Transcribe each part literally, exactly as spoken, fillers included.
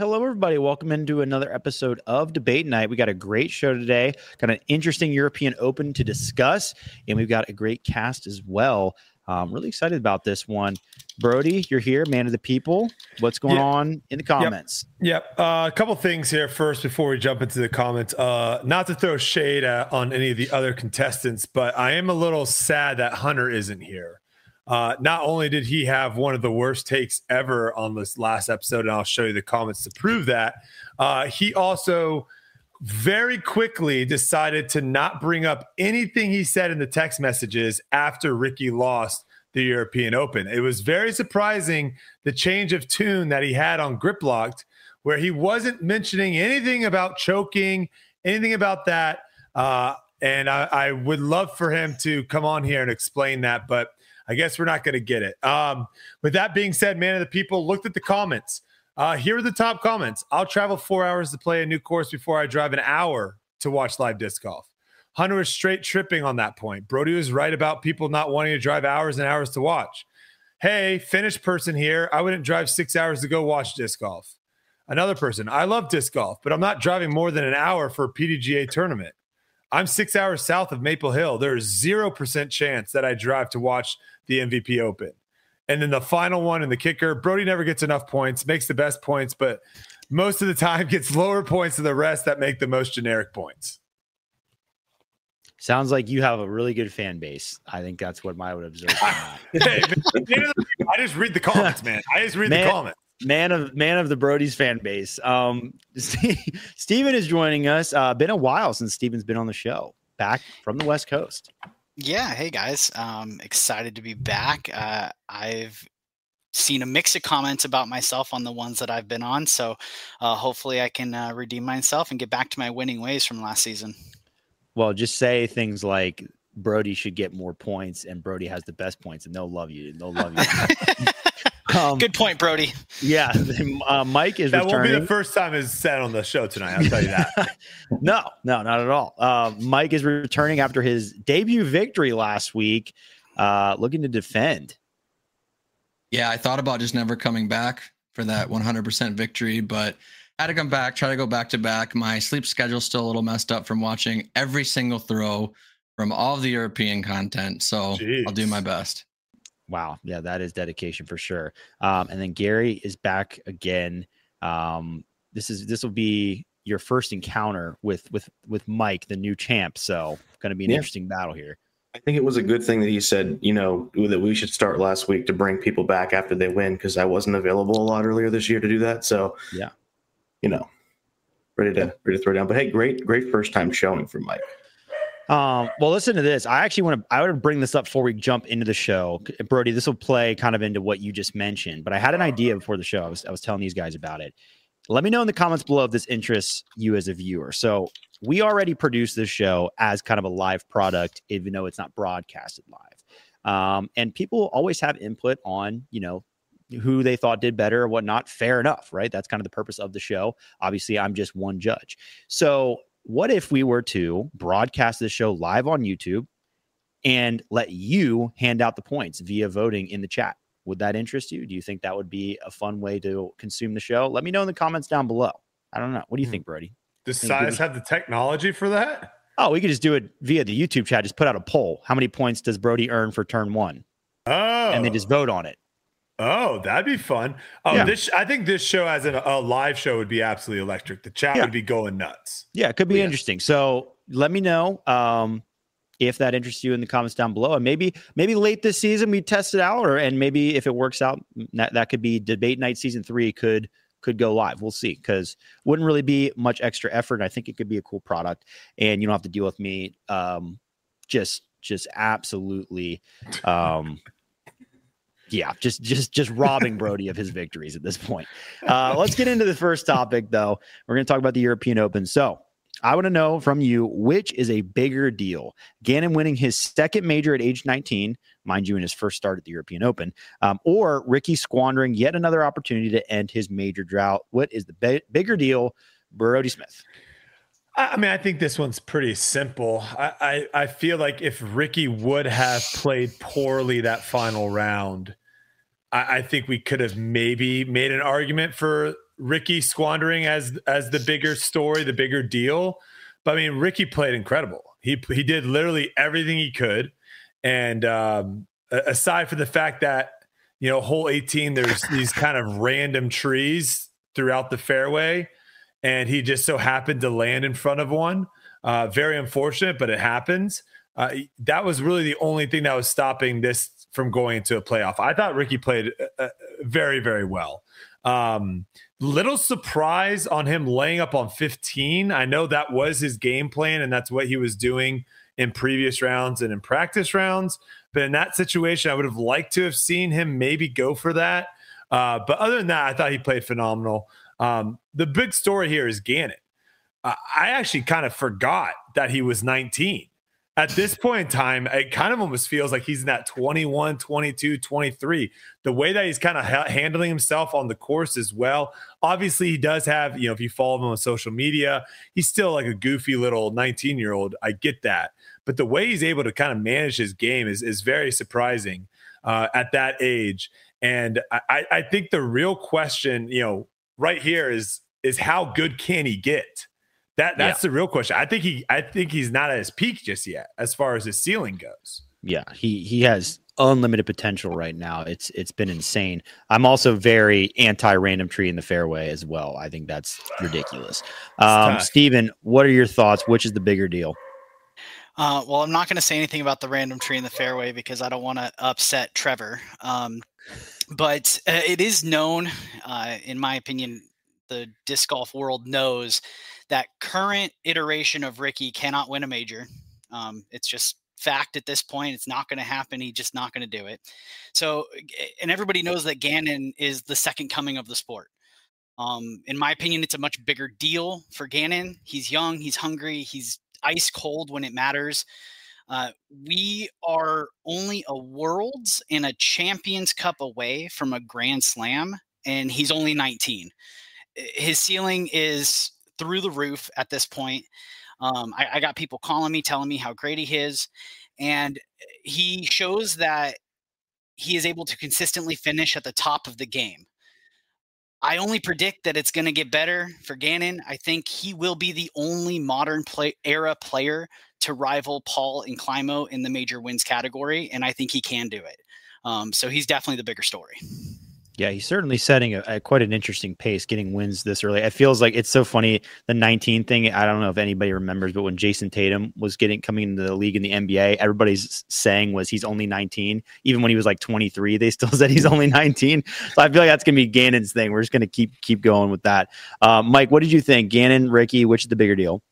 Hello, everybody. Welcome into another episode of Debate Night. We got a great show today. Got an interesting European Open to discuss, and we've got a great cast as well. I'm really excited about this one. Brody, you're here, man of the people. What's going yep. on in the comments? Yep. yep. Uh, a couple things here first before we jump into the comments. Uh, not to throw shade at, on any of the other contestants, but I am a little sad that Hunter isn't here. Uh, not only did he have one of the worst takes ever on this last episode, and I'll show you the comments to prove that, uh, he also very quickly decided to not bring up anything he said in the text messages after Ricky lost the European Open. It was very surprising, the change of tune that he had on Grip Locked, where he wasn't mentioning anything about choking, anything about that. Uh, and I, I would love for him to come on here and explain that, but I guess we're not going to get it. Um, with that being said, man of the people, looked at the comments. Uh, here are the top comments. I'll travel four hours to play a new course before I drive an hour to watch live disc golf. Hunter is straight tripping on that point. Brody was right about people not wanting to drive hours and hours to watch. Hey, Finnish person here. I wouldn't drive six hours to go watch disc golf. Another person. I love disc golf, but I'm not driving more than an hour for a P D G A tournament. I'm six hours south of Maple Hill. There is zero percent chance that I drive to watch the M V P Open. And then the final one and the kicker, Brody never gets enough points, makes the best points, but most of the time gets lower points than the rest that make the most generic points. Sounds like you have a really good fan base. I think that's what I would observe. Hey, I just read the comments, man. I just read man, the comments. Man of man of the Brody's fan base. Um, Steven is joining us. Uh, been a while since Steven's been on the show. Back from the West Coast. Yeah. Hey, guys. Um, excited to be back. Uh, I've seen a mix of comments about myself on the ones that I've been on. So uh, hopefully I can uh, redeem myself and get back to my winning ways from last season. Well, just say things like Brody should get more points and Brody has the best points and they'll love you. They'll love you. um, Good point, Brody. Yeah. Uh, Mike is that returning. won't be the first time it's said on the show tonight. I'll tell you that. no, no, not at all. Uh, Mike is returning after his debut victory last week, uh, looking to defend. Yeah, I thought about just never coming back for that one hundred percent victory, but had to come back, try to go back to back. My sleep schedule's still a little messed up from watching every single throw from all of the European content. So Jeez. I'll do my best. Wow. Yeah, that is dedication for sure. Um, and then Gary is back again. Um, this is, this will be your first encounter with, with, with Mike, the new champ. So going to be an yeah. interesting battle here. I think it was a good thing that he said, you know, that we should start last week to bring people back after they win, because I wasn't available a lot earlier this year to do that. So yeah. you know, ready to ready to throw down. But hey, great, great first time showing from Mike. Um, well, listen to this. I actually want to, I want to bring this up before we jump into the show. Brody, this will play kind of into what you just mentioned, but I had an idea before the show. I was, I was telling these guys about it. Let me know in the comments below if this interests you as a viewer. So we already produce this show as kind of a live product, even though it's not broadcasted live. Um, and people always have input on, you know, who they thought did better or whatnot. Fair enough, right? That's kind of the purpose of the show. Obviously, I'm just one judge. So what if we were to broadcast this show live on YouTube and let you hand out the points via voting in the chat? Would that interest you? Do you think that would be a fun way to consume the show? Let me know in the comments down below. I don't know. What do you think, Brody? Does Size have the technology for that? Oh, we could just do it via the YouTube chat. Just put out a poll. How many points does Brody earn for turn one? Oh. And then just vote on it. Oh, that'd be fun. Oh, yeah. this I think this show as a, a live show would be absolutely electric. The chat yeah. would be going nuts. Yeah, it could be yeah. interesting. So let me know um, if that interests you in the comments down below. And maybe maybe late this season we test it out, or and maybe if it works out, that, that could be Debate Night season three could could go live. We'll see, because wouldn't really be much extra effort. I think it could be a cool product, and you don't have to deal with me um, just just absolutely. Um, Yeah, just just just robbing Brody of his victories at this point. Uh, let's get into the first topic, though. We're going to talk about the European Open. So I want to know from you, which is a bigger deal? Gannon winning his second major at age nineteen, mind you, in his first start at the European Open, um, or Ricky squandering yet another opportunity to end his major drought? What is the be- bigger deal, Brody Smith? I mean, I think this one's pretty simple. I, I, I feel like if Ricky would have played poorly that final round, I, I think we could have maybe made an argument for Ricky squandering as as the bigger story, the bigger deal. But I mean, Ricky played incredible. He he did literally everything he could. And um, aside from the fact that, you know, hole eighteen, there's these kind of random trees throughout the fairway, and he just so happened to land in front of one. Uh, very unfortunate, but it happens. Uh, that was really the only thing that was stopping this from going into a playoff. I thought Ricky played uh, very, very well. Um, little surprise on him laying up on fifteen. I know that was his game plan, and that's what he was doing in previous rounds and in practice rounds. But in that situation, I would have liked to have seen him maybe go for that. Uh, but other than that, I thought he played phenomenal. Um, the big story here is Gannon. Uh, I actually kind of forgot that he was nineteen. At this point in time, it kind of almost feels like he's in that twenty-one, twenty-two, twenty-three. The way that he's kind of ha- handling himself on the course as well. Obviously, he does have, you know, if you follow him on social media, he's still like a goofy little nineteen-year-old. I get that. But the way he's able to kind of manage his game is, is very surprising uh, at that age. And I, I think the real question, you know, right here is, is how good can he get? That that's yeah. the real question. I think he I think he's not at his peak just yet as far as his ceiling goes. Yeah, he he has unlimited potential right now. It's it's been insane. I'm also very anti random tree in the fairway as well. I think that's ridiculous. Um, Steven, what are your thoughts? Which is the bigger deal? Uh, well, I'm not going to say anything about the random tree in the fairway because I don't want to upset Trevor. Um, but uh, it is known, uh, in my opinion, the disc golf world knows that current iteration of Ricky cannot win a major. Um, it's just fact at this point. It's not going to happen. He's just not going to do it. So, and everybody knows that Gannon is the second coming of the sport. Um, in my opinion, it's a much bigger deal for Gannon. He's young. He's hungry. He's ice cold when it matters. Uh, we are only a Worlds and a Champions Cup away from a Grand Slam, and he's only nineteen. His ceiling is through the roof at this point. Um, I, I got people calling me, telling me how great he is. And he shows that he is able to consistently finish at the top of the game. I only predict that it's going to get better for Gannon. I think he will be the only modern play, era player to rival Paul and Climo in the major wins category. And I think he can do it. Um, so he's definitely the bigger story. Yeah, he's certainly setting a, a quite an interesting pace, getting wins this early. It feels like it's so funny, the nineteen thing. I don't know if anybody remembers, but when Jason Tatum was getting coming into the league in the N B A, everybody's saying was he's only nineteen. Even when he was like twenty-three, they still said he's only nineteen. So I feel like that's going to be Gannon's thing. We're just going to keep keep going with that. Uh, Mike, what did you think? Gannon, Ricky, which is the bigger deal?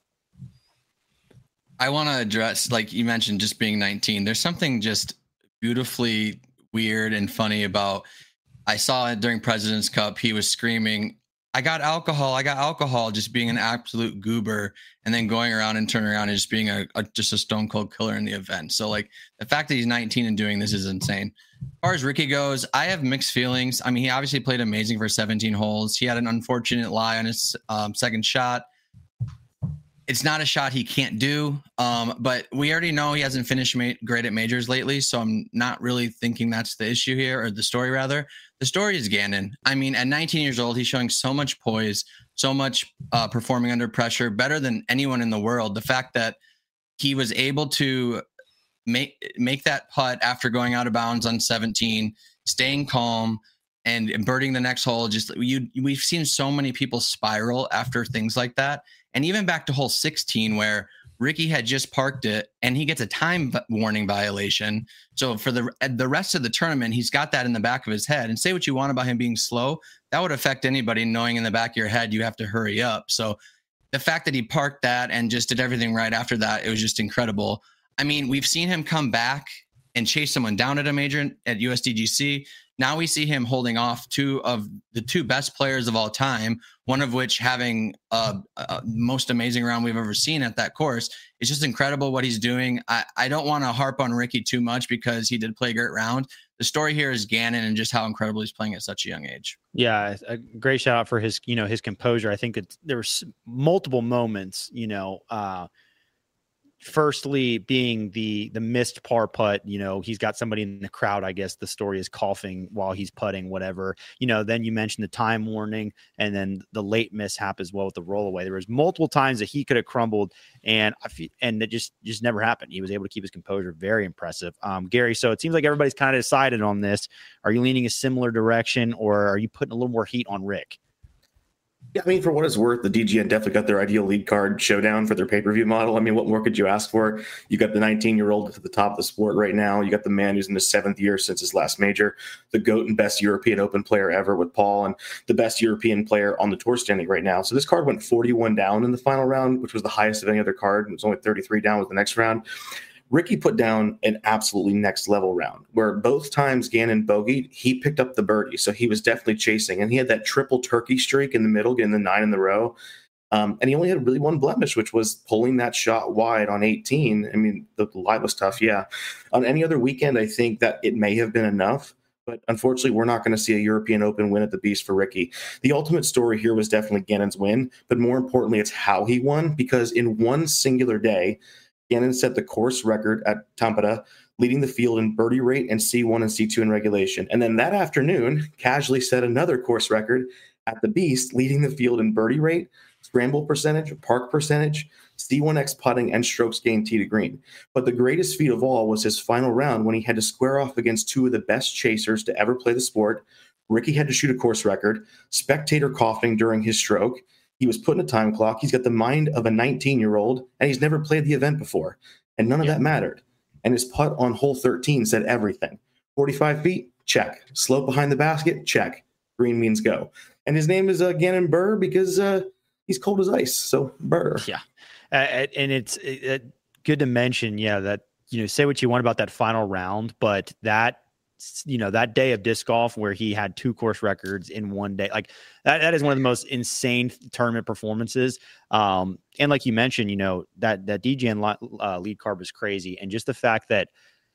I want to address, like you mentioned, just being nineteen. There's something just beautifully weird and funny about. I saw it during President's Cup. He was screaming, I got alcohol. I got alcohol, just being an absolute goober, and then going around and turning around and just being a, a just a stone cold killer in the event. So like the fact that he's nineteen and doing this is insane. As far as Ricky goes, I have mixed feelings. I mean, he obviously played amazing for seventeen holes. He had an unfortunate lie on his um, second shot. It's not a shot he can't do, um, but we already know he hasn't finished ma- great at majors lately, so I'm not really thinking that's the issue here, or the story rather. The story is Gannon. I mean, at nineteen years old, he's showing so much poise, so much uh, performing under pressure, better than anyone in the world. The fact that he was able to make make that putt after going out of bounds on seventeen, staying calm, and birding the next hole. Just you, we've seen so many people spiral after things like that. And even back to hole sixteen, where Ricky had just parked it and he gets a time warning violation. So for the the rest of the tournament, he's got that in the back of his head. And say what you want about him being slow, that would affect anybody knowing in the back of your head you have to hurry up. So the fact that he parked that and just did everything right after that, it was just incredible. I mean, we've seen him come back and chase someone down at a major at U S D G C. Now we see him holding off two of the two best players of all time, one of which having a, a most amazing round we've ever seen at that course. It's just incredible what he's doing. I, I don't want to harp on Ricky too much because he did play a great round. The story here is Gannon and just how incredible he's playing at such a young age. Yeah, a great shout out for his, you know, his composure. I think that there were multiple moments, you know, uh, firstly being the the missed par putt, you know, he's got somebody in the crowd, I guess the story is, coughing while he's putting, whatever, you know. Then you mentioned the time warning, and then the late mishap as well with the rollaway. There was multiple times that he could have crumbled, and I feel, and it just just never happened. He was able to keep his composure. Very impressive. Um, Gary, so it seems like everybody's kind of decided on this. Are you leaning a similar direction, or are you putting a little more heat on Rick? Yeah, I mean, for what it's worth, the D G N definitely got their ideal lead card showdown for their pay-per-view model. I mean, what more could you ask for? You got the nineteen-year-old at the top of the sport right now. You got the man who's in his seventh year since his last major, the GOAT and best European Open player ever with Paul, and the best European player on the tour standing right now. So this card went forty-one down in the final round, which was the highest of any other card. It was only thirty-three down with the next round. Ricky put down an absolutely next level round where both times Gannon bogeyed, he picked up the birdie. So he was definitely chasing, and he had that triple turkey streak in the middle, getting the nine in the row. Um, and he only had really one blemish, which was pulling that shot wide on eighteen. I mean, the, the lie was tough. Yeah. On any other weekend, I think that it may have been enough, but unfortunately we're not going to see a European Open win at the Beast for Ricky. The ultimate story here was definitely Gannon's win, but more importantly, it's how he won, because in one singular day, Gannon set the course record at Tampere, leading the field in birdie rate and C one and C two in regulation. And then that afternoon, casually set another course record at the Beast, leading the field in birdie rate, scramble percentage, park percentage, C one X putting, and strokes gained tee to green. But the greatest feat of all was his final round when he had to square off against two of the best chasers to ever play the sport. Ricky had to shoot a course record, spectator coughing during his stroke. He was put in a time clock. He's got the mind of a nineteen-year-old, and he's never played the event before. And none of yeah. that mattered. And his putt on hole thirteen said everything. forty-five feet, check. Slope behind the basket, check. Green means go. And his name is uh, Gannon Buhr because uh, he's cold as ice. So Buhr. Yeah. Uh, and it's uh, good to mention, yeah, that, you know, say what you want about that final round, but that, you know, that day of disc golf where he had two course records in one day, like that, that is one of the most insane tournament performances. Um, and like you mentioned, you know, that, that D G N uh, lead card was crazy. And just the fact that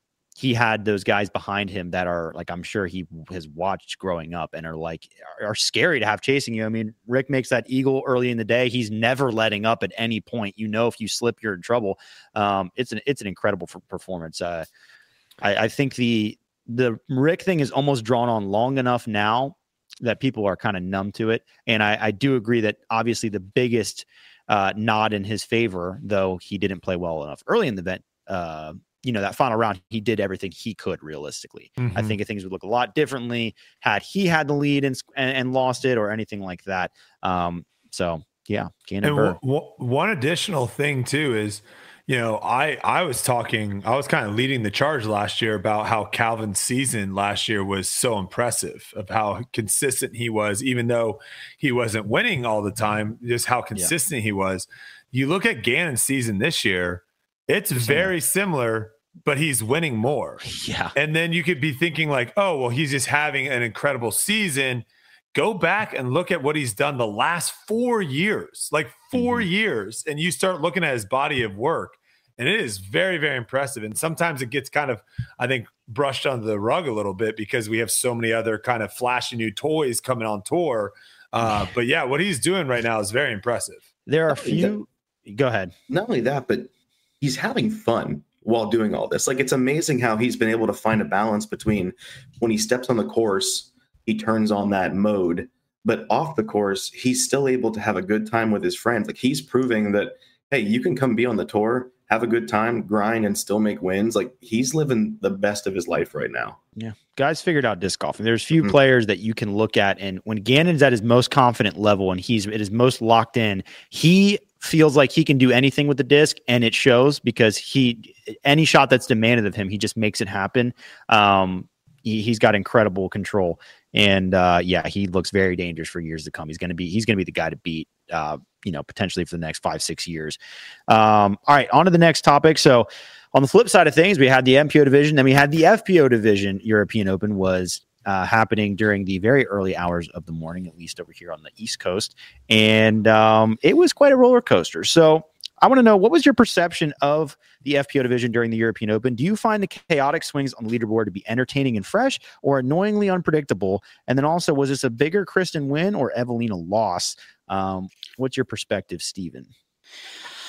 he had those guys behind him that are like, I'm sure he has watched growing up and are like, are, are scary to have chasing you. I mean, Rick makes that eagle early in the day. He's never letting up at any point. You know, if you slip, you're in trouble. Um, it's an, it's an incredible performance. Uh, I, I think the, The Rick thing is almost drawn on long enough now that people are kind of numb to it. And I, I do agree that obviously the biggest uh, nod in his favor, though he didn't play well enough early in the event, uh, you know, that final round, he did everything he could realistically. Mm-hmm. I think things would look a lot differently had he had the lead and, and, and lost it or anything like that. Um, so, yeah. And w- w- one additional thing, too, is, you know, I, I was talking, I was kind of leading the charge last year about how Calvin's season last year was so impressive, of how consistent he was, even though he wasn't winning all the time, just how consistent yeah. he was. You look at Gannon's season this year, it's very similar, but he's winning more. Yeah. And then you could be thinking like, oh, well, he's just having an incredible season. Go back and look at what he's done the last four years, like four mm-hmm. years. And you start looking at his body of work, and it is very, very impressive. And sometimes it gets kind of, I think, brushed under the rug a little bit because we have so many other kind of flashy new toys coming on tour. Uh, but yeah, what he's doing right now is very impressive. There are a few, go ahead. Not only that, but he's having fun while doing all this. Like, it's amazing how he's been able to find a balance between when he steps on the course, he turns on that mode, but off the course, he's still able to have a good time with his friends. Like, he's proving that, hey, you can come be on the tour, have a good time, grind, and still make wins. Like, he's living the best of his life right now. Yeah. Guys figured out disc golf. And there's few mm-hmm. players that you can look at. And when Gannon's at his most confident level and he's at his most locked in, he feels like he can do anything with the disc, and it shows because he, any shot that's demanded of him, he just makes it happen. Um, he, he's got incredible control. And uh, yeah, he looks very dangerous for years to come. He's going to be, he's going to be the guy to beat, uh, you know, potentially for the next five, six years. Um, all right, on to the next topic. So on the flip side of things, we had the M P O division, then we had the F P O division. European Open was uh, happening during the very early hours of the morning, at least over here on the East Coast. And um, it was quite a roller coaster. So I want to know, what was your perception of the F P O division during the European Open? Do you find the chaotic swings on the leaderboard to be entertaining and fresh, or annoyingly unpredictable? And then also, was this a bigger Kristen win or Evelina loss? Um, what's your perspective, Steven?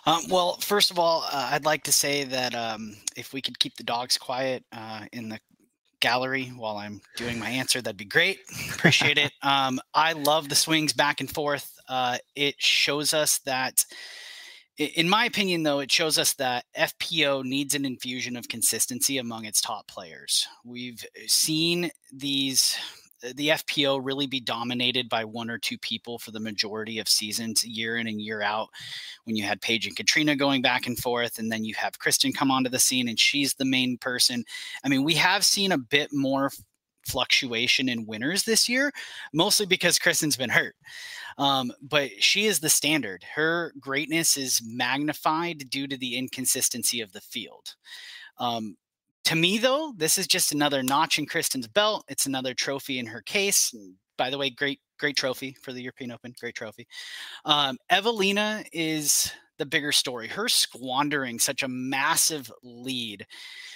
Um, well, first of all, uh, I'd like to say that um, if we could keep the dogs quiet uh, in the gallery while I'm doing my answer, that'd be great. Appreciate it. Um, I love the swings back and forth. Uh, it shows us that, in my opinion, though, it shows us that F P O needs an infusion of consistency among its top players. We've seen these, the F P O really be dominated by one or two people for the majority of seasons, year in and year out. When you had Paige and Katrina going back and forth, and then you have Kristen come onto the scene and she's the main person. I mean, we have seen a bit more fluctuation in winners this year, mostly because Kristen's been hurt. Um, but she is the standard. Her greatness is magnified due to the inconsistency of the field. Um, to me, though, this is just another notch in Kristen's belt. It's another trophy in her case. By the way, great, great trophy for the European Open. Great trophy. Um, Evelina is the bigger story. Her squandering such a massive lead.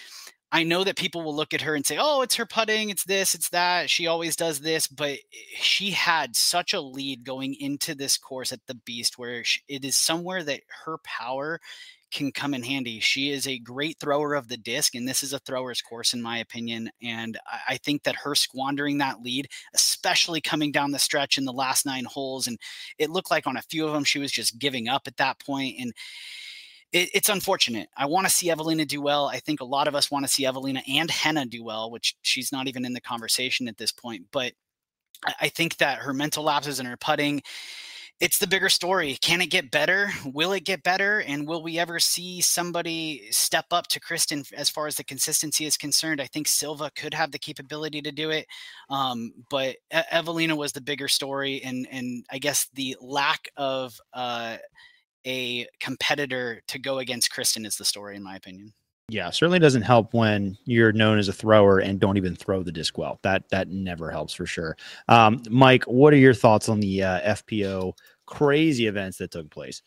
I know that people will look at her and say, oh, it's her putting, it's this, it's that. She always does this, but she had such a lead going into this course at the Beast where it is somewhere that her power can come in handy. She is a great thrower of the disc, and this is a thrower's course, in my opinion. And I think that her squandering that lead, especially coming down the stretch in the last nine holes, and it looked like on a few of them, she was just giving up at that point. And It, it's unfortunate. I want to see Evelina do well. I think a lot of us want to see Evelina and Henna do well, which she's not even in the conversation at this point. But I, I think that her mental lapses and her putting, it's the bigger story. Can it get better? Will it get better? And will we ever see somebody step up to Kristen as far as the consistency is concerned? I think Silva could have the capability to do it. Um, but e- Evelina was the bigger story. And, and I guess the lack of uh, – a competitor to go against Kristen is the story, in my opinion. Yeah, certainly doesn't help when you're known as a thrower and don't even throw the disc well. That that never helps for sure. Um, Mike, what are your thoughts on the uh, F P O crazy events that took place?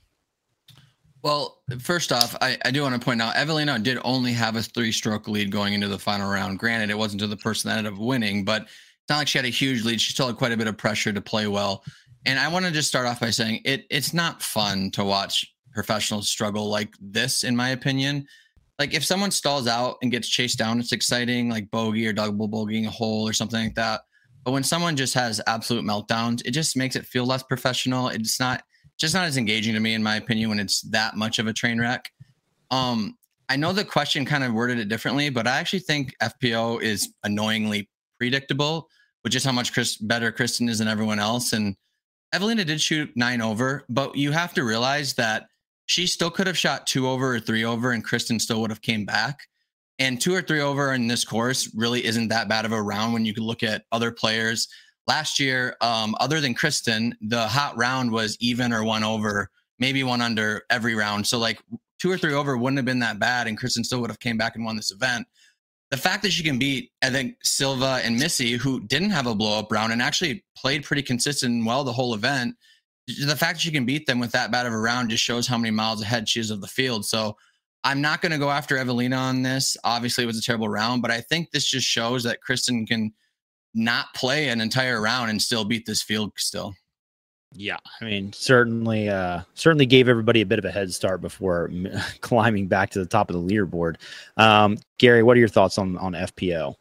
Well, first off, I, I do want to point out Evelina did only have a three-stroke lead going into the final round. Granted, it wasn't to the person that ended up winning, but it's not like she had a huge lead. She still had quite a bit of pressure to play well. And I want to just start off by saying it it's not fun to watch professionals struggle like this, in my opinion. Like if someone stalls out and gets chased down, it's exciting, like bogey or double bogeying a hole or something like that. But when someone just has absolute meltdowns, it just makes it feel less professional. It's not just not as engaging to me, in my opinion, when it's that much of a train wreck. Um, I know the question kind of worded it differently, but I actually think F P O is annoyingly predictable with just how much Chris, better Kristen is than everyone else. And Evelina did shoot nine over, but you have to realize that she still could have shot two over or three over and Kristen still would have came back. And two or three over in this course really isn't that bad of a round when you can look at other players. Last year, um, other than Kristen, the hot round was even or one over, maybe one under every round. So like two or three over wouldn't have been that bad and Kristen still would have came back and won this event. The fact that she can beat, I think, Silva and Missy, who didn't have a blow-up round and actually played pretty consistent and well the whole event, the fact that she can beat them with that bad of a round just shows how many miles ahead she is of the field. So I'm not going to go after Evelina on this. Obviously, it was a terrible round, but I think this just shows that Kristen can not play an entire round and still beat this field still. Yeah, I mean, certainly, uh, certainly gave everybody a bit of a head start before climbing back to the top of the leaderboard. Um, Gary, what are your thoughts on on F P O?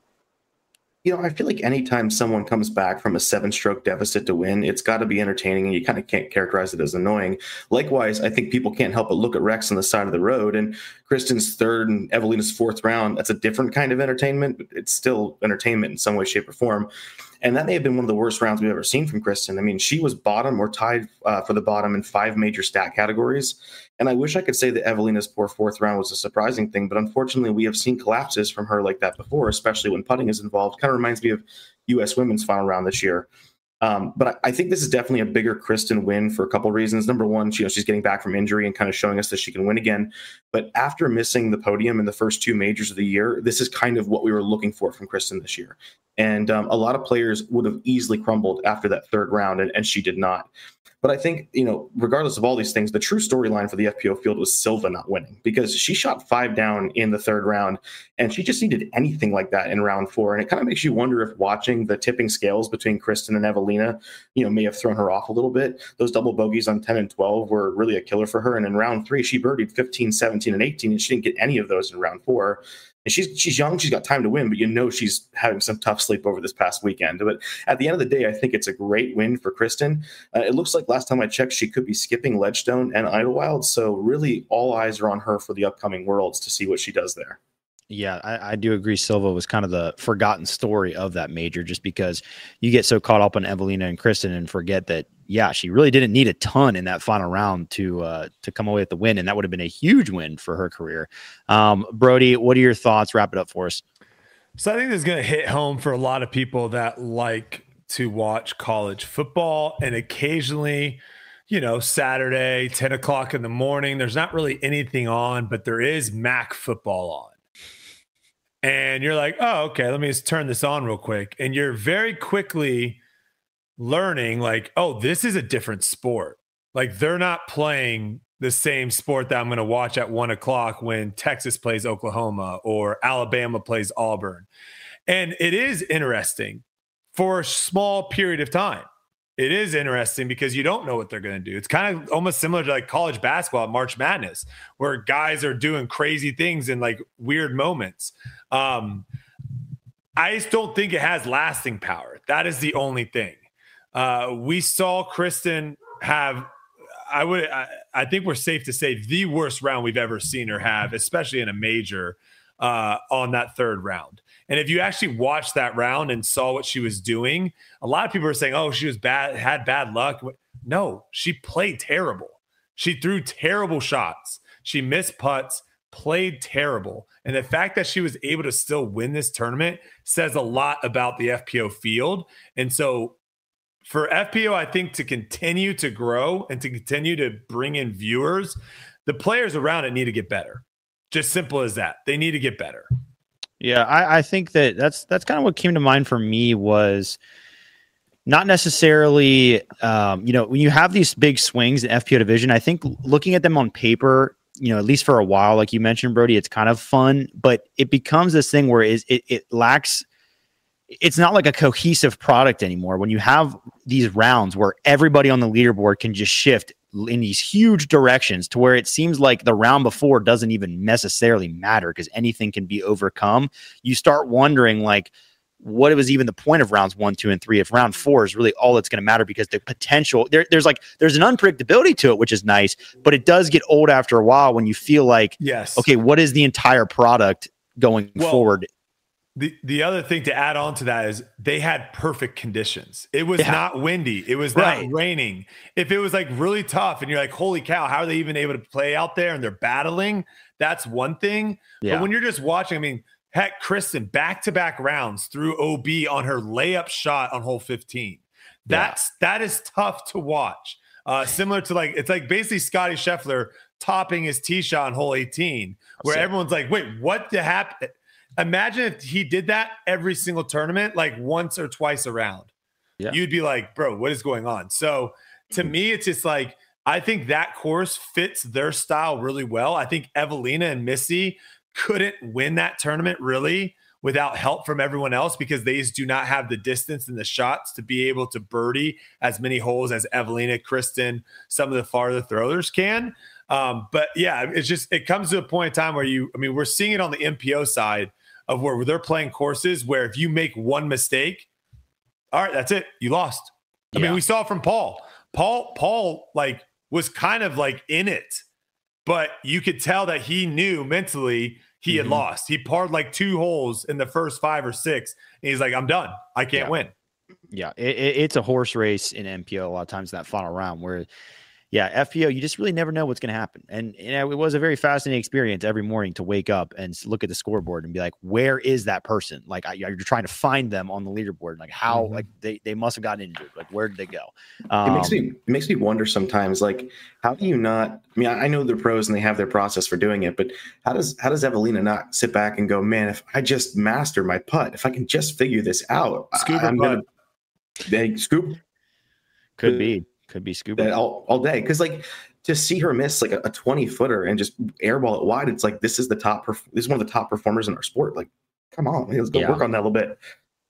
You know, I feel like anytime someone comes back from a seven-stroke deficit to win, it's got to be entertaining, and you kind of can't characterize it as annoying. Likewise, I think people can't help but look at Rex on the side of the road, and Kristen's third and Evelina's fourth round, that's a different kind of entertainment, but it's still entertainment in some way, shape, or form. And that may have been one of the worst rounds we've ever seen from Kristen. I mean, she was bottom or tied uh, for the bottom in five major stat categories. And I wish I could say that Evelina's poor fourth round was a surprising thing, but unfortunately we have seen collapses from her like that before, especially when putting is involved. Kind of reminds me of U S women's final round this year. Um, but I, I think this is definitely a bigger Kristen win for a couple of reasons. Number one, she, you know, she's getting back from injury and kind of showing us that she can win again. But after missing the podium in the first two majors of the year, this is kind of what we were looking for from Kristen this year. And um, a lot of players would have easily crumbled after that third round, and, and she did not. But I think, you know, regardless of all these things, the true storyline for the F P O field was Silva not winning, because she shot five down in the third round and she just needed anything like that in round four. And it kind of makes you wonder if watching the tipping scales between Kristen and Evelina Evelina, you know, may have thrown her off a little bit. Those double bogeys on ten and twelve were really a killer for her. And in round three, she birdied fifteen, seventeen, and eighteen, and she didn't get any of those in round four. And she's she's young, she's got time to win, but you know she's having some tough sleep over this past weekend. But at the end of the day, I think it's a great win for Kristen. Uh, it looks like last time I checked, she could be skipping Ledgestone and Idlewild. So really, all eyes are on her for the upcoming Worlds to see what she does there. Yeah, I, I do agree. Silva was kind of the forgotten story of that major, just because you get so caught up on Evelina and Kristen and forget that, yeah, she really didn't need a ton in that final round to uh, to come away with the win, and that would have been a huge win for her career. Um, Brody, what are your thoughts? Wrap it up for us. So I think this is going to hit home for a lot of people that like to watch college football, and occasionally, you know, Saturday, ten o'clock in the morning, there's not really anything on, but there is M A C football on. And you're like, oh, okay, let me just turn this on real quick. And you're very quickly learning, like, oh, this is a different sport. Like, they're not playing the same sport that I'm going to watch at one o'clock when Texas plays Oklahoma or Alabama plays Auburn. And it is interesting for a small period of time. It is interesting because you don't know what they're going to do. It's kind of almost similar to like college basketball at March Madness, where guys are doing crazy things in like weird moments. Um, I just don't think it has lasting power. That is the only thing. Uh, we saw Kristen have, I would, I, I think we're safe to say, the worst round we've ever seen her have, especially in a major, uh, on that third round. And if you actually watched that round and saw what she was doing, a lot of people are saying, oh, she was bad, had bad luck. No, she played terrible. She threw terrible shots. She missed putts, played terrible. And the fact that she was able to still win this tournament says a lot about the F P O field. And so for F P O, I think, to continue to grow and to continue to bring in viewers, the players around it need to get better. Just simple as that. They need to get better. Yeah, I, I think that that's that's kind of what came to mind for me was not necessarily, um, you know, when you have these big swings in F P O division, I think looking at them on paper, you know, at least for a while, like you mentioned, Brody, it's kind of fun, but it becomes this thing where it, it, it lacks, it's not like a cohesive product anymore. When you have these rounds where everybody on the leaderboard can just shift in these huge directions to where it seems like the round before doesn't even necessarily matter because anything can be overcome, you start wondering, like, what was even the point of rounds one, two, and three if round four is really all that's going to matter, because the potential there, there's like there's an unpredictability to it, which is nice, but it does get old after a while when you feel like, yes, okay, what is the entire product going well, forward? The the other thing to add on to that is they had perfect conditions. It was Yeah. not windy. It was Right. not raining. If it was like really tough and you're like, holy cow, how are they even able to play out there and they're battling? That's one thing. Yeah. But when you're just watching, I mean, heck, Kristen, back-to-back rounds through O B on her layup shot on hole fifteen. That's that is tough to watch. Uh, similar to like, it's like basically Scotty Scheffler topping his tee shot on hole eighteen, where That's it. everyone's like, wait, what the happened? Imagine if he did that every single tournament, like once or twice around. Yeah. You'd be like, bro, what is going on? So to me, it's just like, I think that course fits their style really well. I think Evelina and Missy couldn't win that tournament really without help from everyone else, because they just do not have the distance and the shots to be able to birdie as many holes as Evelina, Kristen, some of the farther throwers can. Um, but yeah, it's just, it comes to a point in time where you, I mean, we're seeing it on the M P O side of where they're playing courses where if you make one mistake, all right, that's it. You lost. I Yeah. mean, we saw it from Paul. Paul, Paul, like, was kind of like in it, but you could tell that he knew mentally he had Mhm. lost. He parred like two holes in the first five or six, and he's like, I'm done. I can't Yeah. win. Yeah, it, it, it's a horse race in M P O a lot of times in that final round where, yeah, F P O, you just really never know what's going to happen. And you know, it was a very fascinating experience every morning to wake up and s- look at the scoreboard and be like, where is that person? Like, I, you're trying to find them on the leaderboard. Like, how, Mhm. like, they, they must have gotten injured. Like, where did they go? It Um, makes me it makes me wonder sometimes, like, how do you not? I mean, I I know they're pros and they have their process for doing it, but how does how does Evelina not sit back and go, man, if I just master my putt, if I can just figure this out, Scuba I, I'm putt. gonna they scoop could be, could be scuba. that all, all day. Because like to see her miss like a, a twenty footer and just airball it wide, it's like this is the top. Perf- this is one of the top performers in our sport. Like, come on, let's go Yeah. work on that a little bit.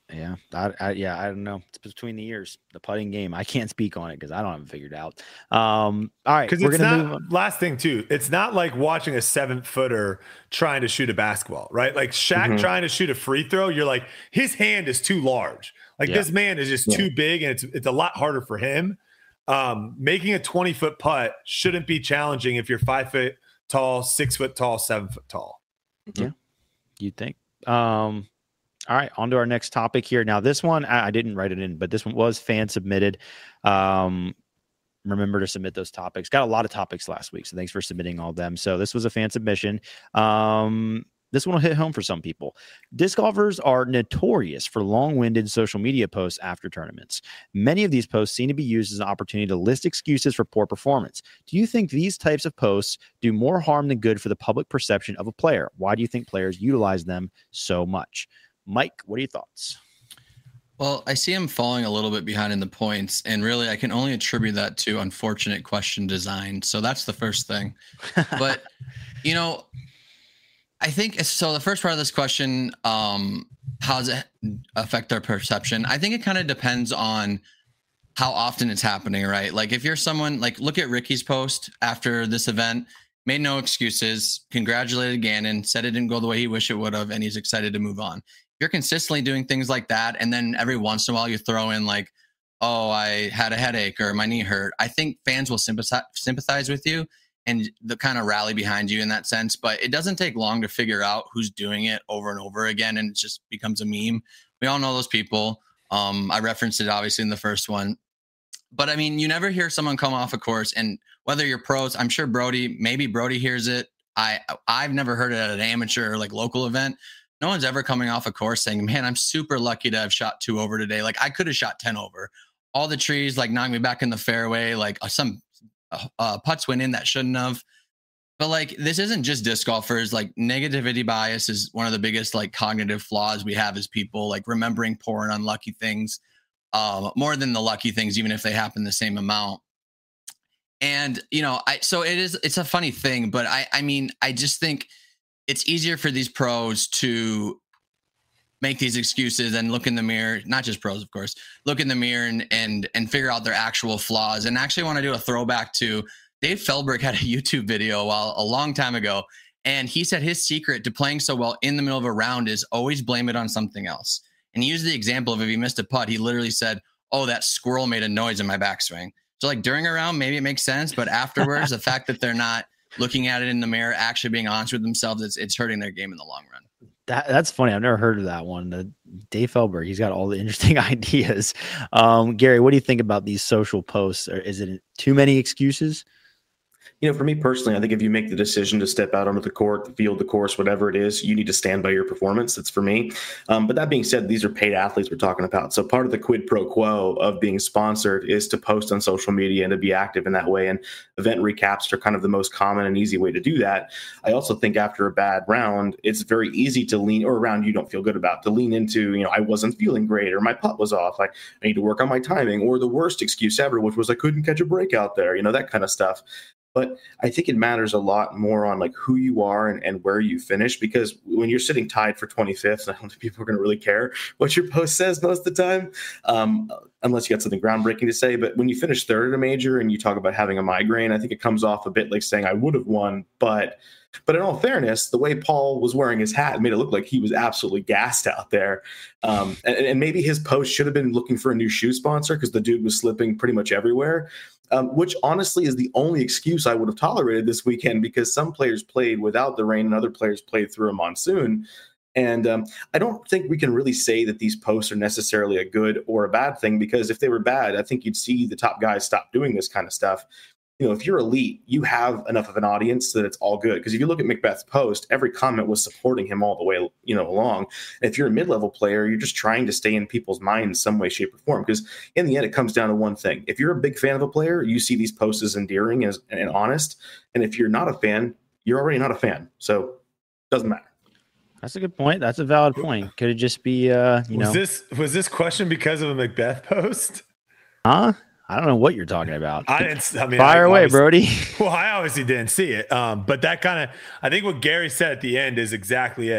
Yeah, I, I, yeah, I don't know. It's between the years, the putting game. I can't speak on it because I don't have it figured out. Um, all right, because we're it's gonna not. move on. Last thing too, it's not like watching a seven footer trying to shoot a basketball, right? Like Shaq Mhm. trying to shoot a free throw. You're like, his hand is too large. Like Yeah. this man is just Yeah. too big, and it's it's a lot harder for him. Um, making a twenty foot putt shouldn't be challenging if you're five foot tall, six foot tall, seven foot tall. You'd think. Um, all right, on to our next topic here. Now, this one I, I didn't write it in, but this one was fan submitted. Um, remember to submit those topics. Got a lot of topics last week, so thanks for submitting all of them. So this was a fan submission. Um, this one will hit home for some people. Disc golfers are notorious for long-winded social media posts after tournaments. Many of these posts seem to be used as an opportunity to list excuses for poor performance. Do you think these types of posts do more harm than good for the public perception of a player? Why do you think players utilize them so much? Mike, what are your thoughts? Well, I see him falling a little bit behind in the points, and really I can only attribute that to unfortunate question design. So that's the first thing. But, you know, I think so. The first part of this question, um, how does it affect our perception? I think it kind of depends on how often it's happening, right? Like if you're someone like, look at Ricky's post after this event, made no excuses, congratulated Gannon, said it didn't go the way he wished it would have, and he's excited to move on. You're consistently doing things like that, and then every once in a while you throw in like, oh, I had a headache or my knee hurt. I think fans will sympathize sympathize with you and the kind of rally behind you in that sense. But it doesn't take long to figure out who's doing it over and over again, and it just becomes a meme. We all know those people. Um, I referenced it obviously in the first one. But I mean, you never hear someone come off a course, and whether you're pros, I'm sure Brody, maybe Brody hears it. I, I've never heard it at an amateur or like local event. No one's ever coming off a course saying, man, I'm super lucky to have shot two over today. Like I could have shot ten over. All the trees like knocked me back in the fairway. Like uh, some uh, uh, putts went in that shouldn't have. But like, this isn't just disc golfers. Like negativity bias is one of the biggest like cognitive flaws we have as people, like remembering poor and unlucky things um, more than the lucky things, even if they happen the same amount. And, you know, I, so it is, it's a funny thing, but I, I mean, I just think it's easier for these pros to make these excuses and look in the mirror, not just pros, of course, look in the mirror and, and, and figure out their actual flaws. And actually want to do a throwback to Dave Feldberg had a YouTube video a while, a long time ago. And he said his secret to playing so well in the middle of a round is always blame it on something else. And he used the example of if he missed a putt, he literally said, oh, that squirrel made a noise in my backswing. So like during a round, maybe it makes sense, but afterwards, the fact that they're not looking at it in the mirror, actually being honest with themselves, it's it's hurting their game in the long run. That that's funny. I've never heard of that one. Uh, Dave Feldberg, he's got all the interesting ideas. Um, Gary, what do you think about these social posts? Or is it too many excuses? You know, for me personally, I think if you make the decision to step out onto the court, the field, the course, whatever it is, you need to stand by your performance. That's for me. Um, but that being said, these are paid athletes we're talking about. So part of the quid pro quo of being sponsored is to post on social media and to be active in that way. And event recaps are kind of the most common and easy way to do that. I also think after a bad round, it's very easy to lean, or a round you don't feel good about, to lean into, you know, I wasn't feeling great, or my putt was off. Like I need to work on my timing, or the worst excuse ever, which was I couldn't catch a break out there, you know, that kind of stuff. But I think it matters a lot more on like who you are and, and where you finish, because when you're sitting tied for twenty-fifth, I don't think people are going to really care what your post says most of the time, um, unless you got something groundbreaking to say. But when you finish third at a major and you talk about having a migraine, I think it comes off a bit like saying I would have won. But but in all fairness, the way Paul was wearing his hat made it look like he was absolutely gassed out there. Um, and, and maybe his post should have been looking for a new shoe sponsor because the dude was slipping pretty much everywhere. Um, which honestly is the only excuse I would have tolerated this weekend, because some players played without the rain and other players played through a monsoon. And um, I don't think we can really say that these posts are necessarily a good or a bad thing, because if they were bad, I think you'd see the top guys stop doing this kind of stuff. You know, if you're elite, you have enough of an audience that it's all good. Because if you look at Macbeth's post, every comment was supporting him all the way, you know, along. And if you're a mid-level player, you're just trying to stay in people's mind in some way, shape, or form. Because in the end, it comes down to one thing. If you're a big fan of a player, you see these posts as endearing as, and honest. And if you're not a fan, you're already not a fan. So it doesn't matter. That's a good point. That's a valid point. Could it just be, uh, you was know, this was this question because of a Macbeth post? Huh? I don't know what you're talking about. I didn't. I mean, fire I away, Brody. Well, I obviously didn't see it. Um, but that kind of, I think what Gary said at the end is exactly it.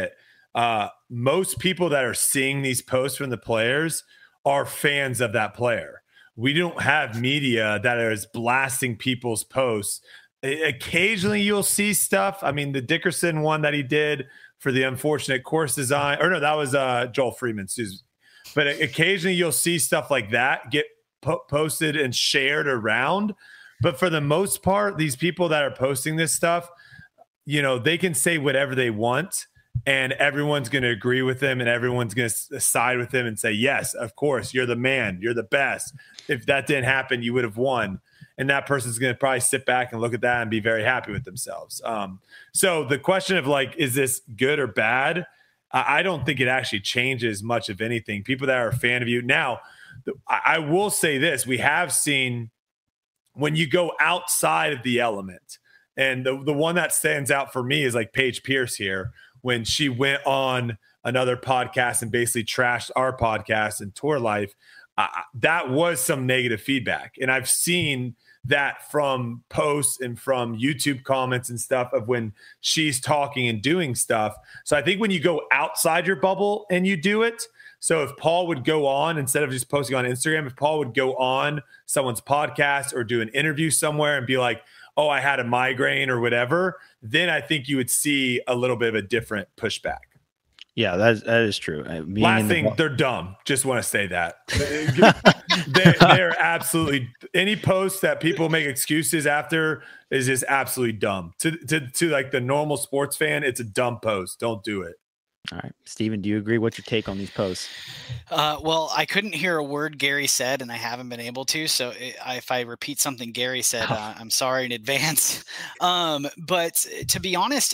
uh, most people that are seeing these posts from the players are fans of that player. We don't have media that is blasting people's posts. Occasionally you'll see stuff. I mean, the Dickerson one that he did for the unfortunate course design, or no, that was uh, Joel Freeman. But occasionally you'll see stuff like that get po- posted and shared around. But for the most part, these people that are posting this stuff, you know, they can say whatever they want and everyone's going to agree with them and everyone's going to side with them and say, yes, of course, you're the man, you're the best. If that didn't happen, you would have won. And that person's going to probably sit back and look at that and be very happy with themselves. Um, so the question of like, is this good or bad? I don't think it actually changes much of anything. People that are a fan of you. Now, I will say this. We have seen when you go outside of the element, and the, the one that stands out for me is like Paige Pierce here, when she went on another podcast and basically trashed our podcast and Tour Life. Uh, that was some negative feedback. And I've seen that from posts and from YouTube comments and stuff of when she's talking and doing stuff. So I think when you go outside your bubble and you do it, so if Paul would go on, instead of just posting on Instagram, if Paul would go on someone's podcast or do an interview somewhere and be like, oh, I had a migraine or whatever, then I think you would see a little bit of a different pushback. Yeah, that is, that is true. Uh, Last thing, the, they're dumb. Just want to say that. they, they're absolutely, any post that people make excuses after is just absolutely dumb. To, to, to like the normal sports fan, it's a dumb post. Don't do it. All right. Steven, do you agree? What's your take on these posts? Uh, well, I couldn't hear a word Gary said, and I haven't been able to. So it, I, if I repeat something Gary said, uh, I'm sorry in advance. Um, but to be honest,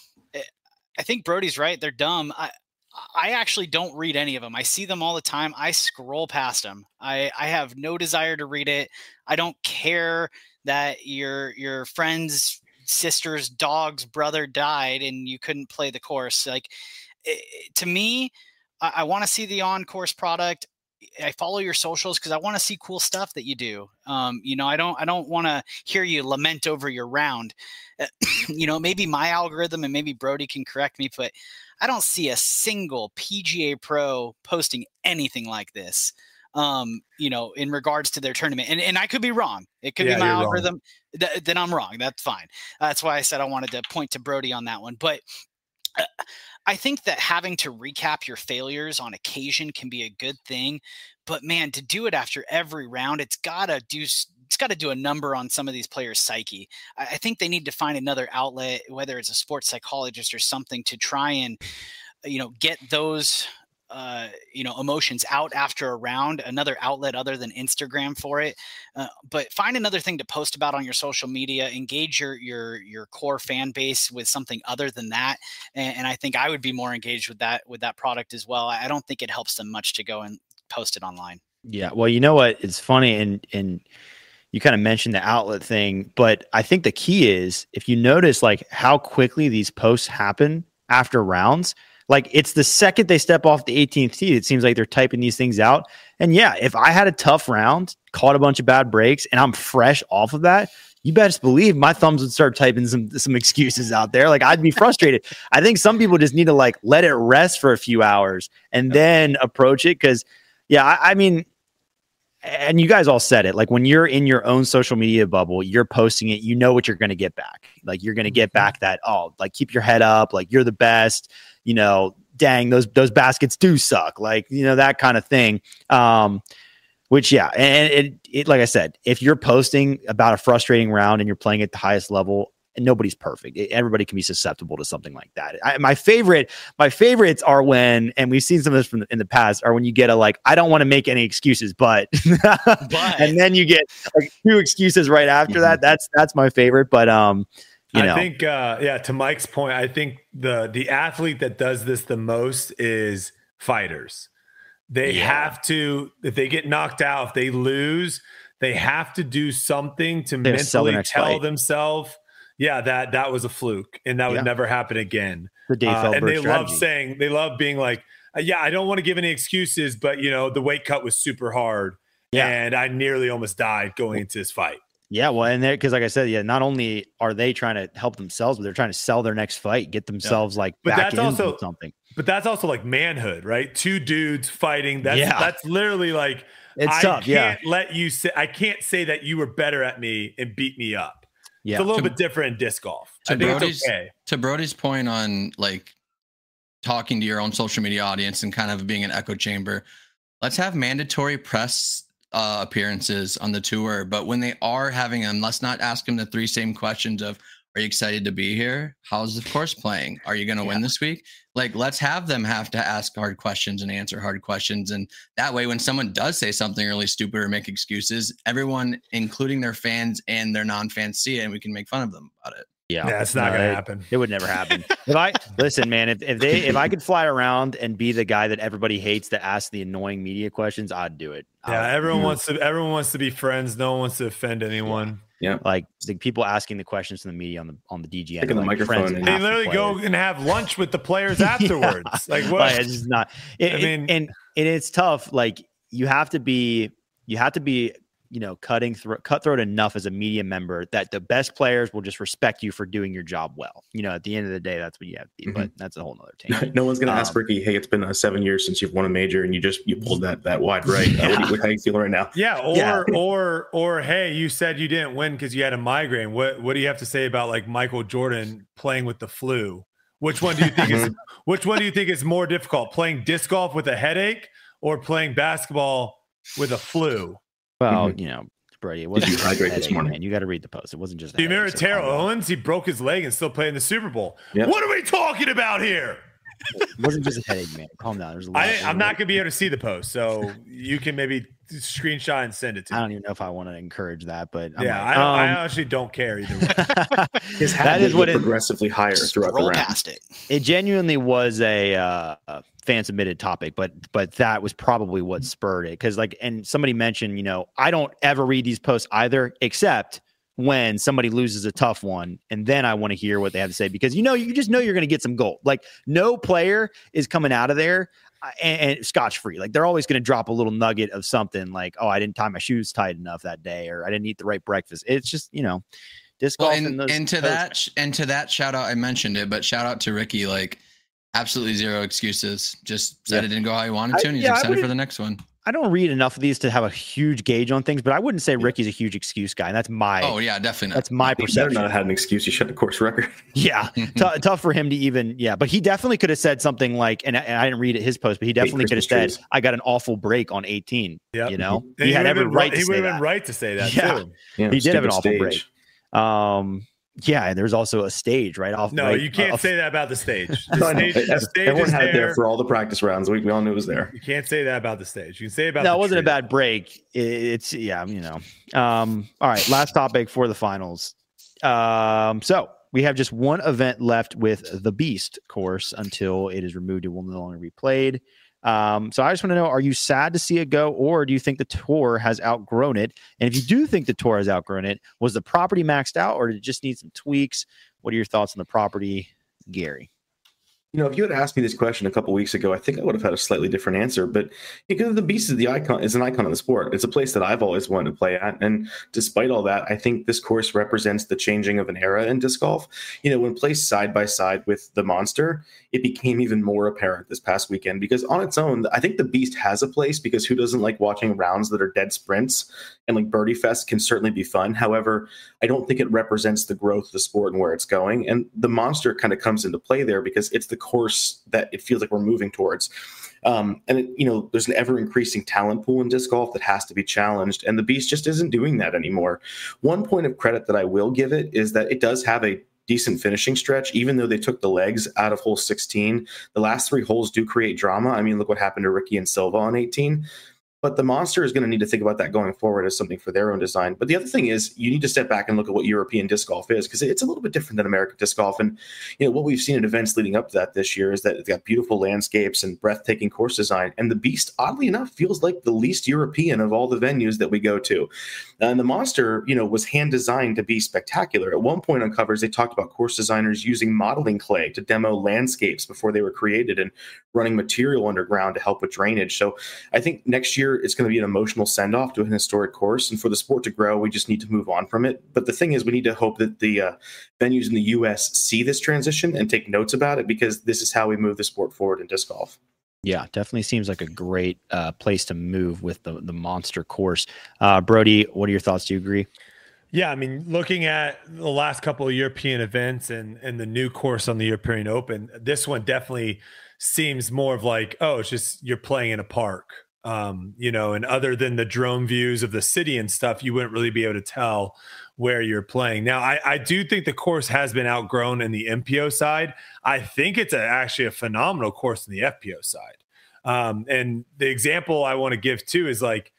I think Brody's right. They're dumb. I, I actually don't read any of them. I see them all the time. I scroll past them. I, I have no desire to read it. I don't care that your your friend's sister's dog's brother died and you couldn't play the course. Like, it, to me, I, I want to see the on-course product. I follow your socials because I want to see cool stuff that you do. Um, you know, I don't, I don't want to hear you lament over your round. Uh, you know, maybe my algorithm and maybe Brody can correct me, but I don't see a single P G A pro posting anything like this. Um, you know, in regards to their tournament, and and I could be wrong. It could yeah, be my algorithm. Th- then I'm wrong. That's fine. That's why I said I wanted to point to Brody on that one, but. Uh, I think that having to recap your failures on occasion can be a good thing, but man, to do it after every round, it's gotta do, it's gotta do a number on some of these players' psyche. I think they need to find another outlet, whether it's a sports psychologist or something, to try and, you know, get those, uh, you know, emotions out after a round, another outlet other than Instagram for it. Uh, but find another thing to post about on your social media, engage your, your, your core fan base with something other than that. And, and I think I would be more engaged with that, with that product as well. I don't think it helps them much to go and post it online. Yeah. Well, you know what? It's funny. And, and you kind of mentioned the outlet thing, but I think the key is if you notice like how quickly these posts happen after rounds, like it's the second they step off the eighteenth tee, it seems like they're typing these things out. And yeah, if I had a tough round, caught a bunch of bad breaks, and I'm fresh off of that, you best believe my thumbs would start typing some some excuses out there. Like I'd be frustrated. I think some people just need to like let it rest for a few hours and then approach it. Cause yeah, I, I mean, and you guys all said it, like when you're in your own social media bubble, you're posting it, you know what you're going to get back. Like you're going to get back that, oh, like keep your head up. Like you're the best, you know, dang, those, those baskets do suck. Like, you know, that kind of thing. Um, which, yeah. And it, it, like I said, if you're posting about a frustrating round and you're playing at the highest level, and nobody's perfect. It, everybody can be susceptible to something like that. I, my favorite, my favorites are when, and we've seen some of this from the, in the past, are when you get a like, I don't want to make any excuses, but, but. And then you get like two excuses right after mm-hmm. that. That's that's my favorite. But um, you I know. think uh, yeah. To Mike's point, I think the the athlete that does this the most is fighters. They yeah. have to, if they get knocked out, if they lose, they have to do something to They're mentally tell fight. themselves. Yeah, that that was a fluke, and that would yeah. never happen again. The Dave uh, and they strategy. love saying, they love being like, yeah, I don't want to give any excuses, but you know, the weight cut was super hard, yeah. and I nearly almost died going into this fight. Yeah, well, and because like I said, yeah, not only are they trying to help themselves, but they're trying to sell their next fight, get themselves yeah. like but back that's into also, something. But that's also like manhood, right? Two dudes fighting. That's yeah. that's literally like it's I tough, can't yeah. let you say I can't say that you were better at me and beat me up. Yeah. It's a little to, bit different in disc golf. To I think Brody's, it's okay. To Brody's point on like talking to your own social media audience and kind of being an echo chamber, let's have mandatory press uh, appearances on the tour. But when they are having them, let's not ask them the three same questions of, are you excited to be here? How's the course playing? Are you going to yeah. win this week? Like, let's have them have to ask hard questions and answer hard questions. And that way, when someone does say something really stupid or make excuses, everyone, including their fans and their non-fans, see it and we can make fun of them about it. Yeah, yeah it's not no, gonna happen. It would never happen. If I listen, man, if, if they if I could fly around and be the guy that everybody hates that asks the annoying media questions, I'd do it. Yeah, I'd, everyone yeah. wants to everyone wants to be friends. No one wants to offend anyone. Yeah, like the people asking the questions from the media on the on the D G N, taking like the microphone. And they literally the go and have lunch with the players afterwards. yeah. Like what? Like, it's just not. It, I mean, it, and and it's tough. Like you have to be, you have to be. you know, cutting through cutthroat enough as a media member that the best players will just respect you for doing your job well. You know, at the end of the day, that's what you have to be, mm-hmm. but that's a whole nother thing. No one's going to um, ask Ricky, hey, it's been uh, seven years since you've won a major and you just, you pulled that, that wide right. Yeah. Uh, what do you, how you feel right now? Yeah. Or, yeah. or, or, hey, you said you didn't win because you had a migraine. What, what do you have to say about like Michael Jordan playing with the flu? Which one do you think is, which one do you think is more difficult, playing disc golf with a headache or playing basketball with a flu? Well, mm-hmm. you know, Brady, it wasn't you hydrate headache, this morning? Man. You got to read the post. It wasn't just. Do you remember Terrell Owens? He broke his leg and still played in the Super Bowl. Yep. What are we talking about here? It wasn't just a headache, man. Calm down. There's a lot I, I'm not going to be able to see the post, so you can maybe screenshot and send it to me. I don't even know if I want to encourage that, but I'm yeah, like, I, um, I actually don't care either way. that is what it progressively higher throughout roll the round. Past it. It genuinely was a. Uh, a fan submitted topic, but but that was probably what spurred it. Because like, and somebody mentioned, you know, I don't ever read these posts either, except when somebody loses a tough one, and then I want to hear what they have to say, because you know, you just know you're going to get some gold. Like no player is coming out of there and, and scotch free. Like they're always going to drop a little nugget of something like, oh, I didn't tie my shoes tight enough that day, or I didn't eat the right breakfast. It's just, you know, disc golf. Well, and, and, those and to posts. that, and to that shout out, I mentioned it, but shout out to Ricky, like. Absolutely zero excuses. Just said yeah. it didn't go how you wanted to, and he's yeah, excited for the next one. I don't read enough of these to have a huge gauge on things, but I wouldn't say Ricky's a huge excuse guy. And that's my. Oh yeah, definitely. Not. That's my he perception. Not had an excuse. He shut the course record. Yeah, T- tough for him to even. Yeah, but he definitely could have said something like, and, and I didn't read his post, but he definitely could have said, trees. "I got an awful break on eighteen." Yep. You know, he, he had every right. right to He would have been that. right to say that. Yeah, too. yeah he did have an awful stage. break. Um. Yeah, and there's also a stage right off. No, right, you can't uh, say that about the stage. The stage, the stage Everyone is had there. it there for all the practice rounds. We, we all knew it was there. You can't say that about the stage. You can say about. No, the it wasn't tree. a bad break. It, it's yeah, you know. Um. All right, last topic for the finals. Um. So we have just one event left with the Beast course until it is removed. It will no longer be played. Um, so I just want to know, are you sad to see it go, or do you think the tour has outgrown it? And if you do think the tour has outgrown it, was the property maxed out, or did it just need some tweaks? What are your thoughts on the property, Gary? You know, if you had asked me this question a couple weeks ago, I think I would have had a slightly different answer. But because the Beast is the icon, is an icon of the sport. It's a place that I've always wanted to play at. And despite all that, I think this course represents the changing of an era in disc golf. You know, when placed side by side with the Monster, it became even more apparent this past weekend, because on its own, I think the Beast has a place, because who doesn't like watching rounds that are dead sprints? And like Birdie Fest can certainly be fun. However, I don't think it represents the growth of the sport and where it's going. And the Monster kind of comes into play there because it's the course that it feels like we're moving towards. Um, and, it, you know, there's an ever increasing talent pool in disc golf that has to be challenged. And the Beast just isn't doing that anymore. One point of credit that I will give it is that it does have a decent finishing stretch, even though they took the legs out of hole sixteen. The last three holes do create drama. I mean, look what happened to Ricky and Silva on eighteen. But the Monster is going to need to think about that going forward as something for their own design. But the other thing is, you need to step back and look at what European disc golf is, because it's a little bit different than American disc golf. And you know what we've seen at events leading up to that this year is that it's got beautiful landscapes and breathtaking course design. And the Beast, oddly enough, feels like the least European of all the venues that we go to. And the Monster, you know, was hand designed to be spectacular. At one point on covers, they talked about course designers using modeling clay to demo landscapes before they were created and running material underground to help with drainage. So I think next year future, it's going to be an emotional send-off to an historic course. And for the sport to grow, we just need to move on from it. But the thing is, we need to hope that the uh, venues in the U S see this transition and take notes about it, because this is how we move the sport forward in disc golf. Yeah, definitely seems like a great uh, place to move with the, the monster course. Uh, Brody, what are your thoughts? Do you agree? Yeah, I mean, looking at the last couple of European events and, and the new course on the European Open, this one definitely seems more of like, oh, it's just you're playing in a park, um, you know, and other than the drone views of the city and stuff, you wouldn't really be able to tell where you're playing. Now, I, I do think the course has been outgrown in the M P O side. I think it's a, actually a phenomenal course in the F P O side. Um, and the example I want to give too is like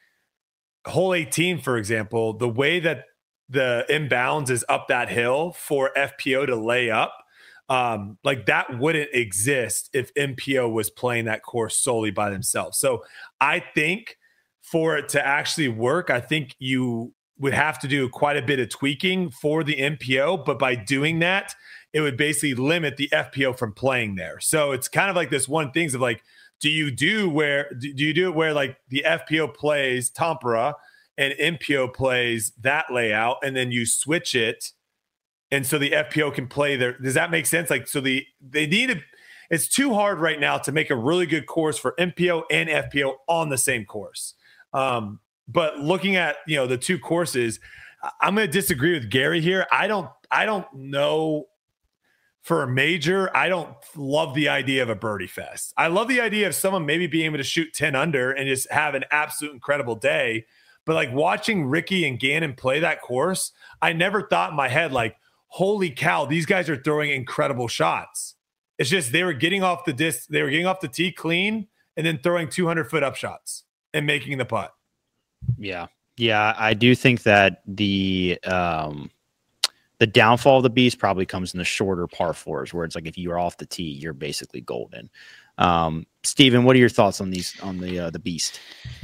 hole eighteen, for example, the way that the inbounds is up that hill for F P O to lay up. Um, like that wouldn't exist if M P O was playing that course solely by themselves. So I think for it to actually work, I think you would have to do quite a bit of tweaking for the M P O, but by doing that, it would basically limit the F P O from playing there. So it's kind of like this one things of like, do you do where, do you do it where like the F P O plays Tampere and M P O plays that layout, and then you switch it, and so the F P O can play there? Does that make sense? Like, so the they need to, it's too hard right now to make a really good course for M P O and F P O on the same course. Um, but looking at, you know, the two courses, I'm going to disagree with Gary here. I don't, I don't know for a major. I don't love the idea of a birdie fest. I love the idea of someone maybe being able to shoot ten under and just have an absolute incredible day. But like watching Ricky and Gannon play that course, I never thought in my head, like, holy cow, these guys are throwing incredible shots. It's just they were getting off the disc, they were getting off the tee clean and then throwing two hundred foot up shots and making the putt. Yeah. Yeah. I do think that the, um, the downfall of the beast probably comes in the shorter par fours, where it's like if you are off the tee, you're basically golden. Um, Steven, what are your thoughts on these, on the, uh, the beast?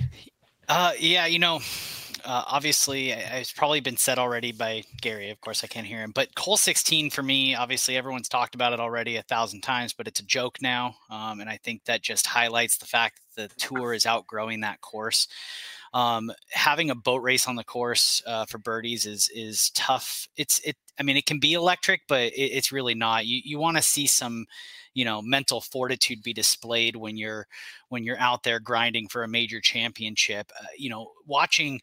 Uh, yeah, you know, uh, obviously it's probably been said already by Gary. Of course I can't hear him, but hole sixteen for me, obviously everyone's talked about it already a thousand times, but it's a joke now. Um, and I think that just highlights the fact that the tour is outgrowing that course. Um, having a boat race on the course, uh, for birdies is, is tough. It's, it, I mean, it can be electric, but it, it's really not. You, you want to see some, you know, mental fortitude be displayed when you're, when you're out there grinding for a major championship. Uh, you know, watching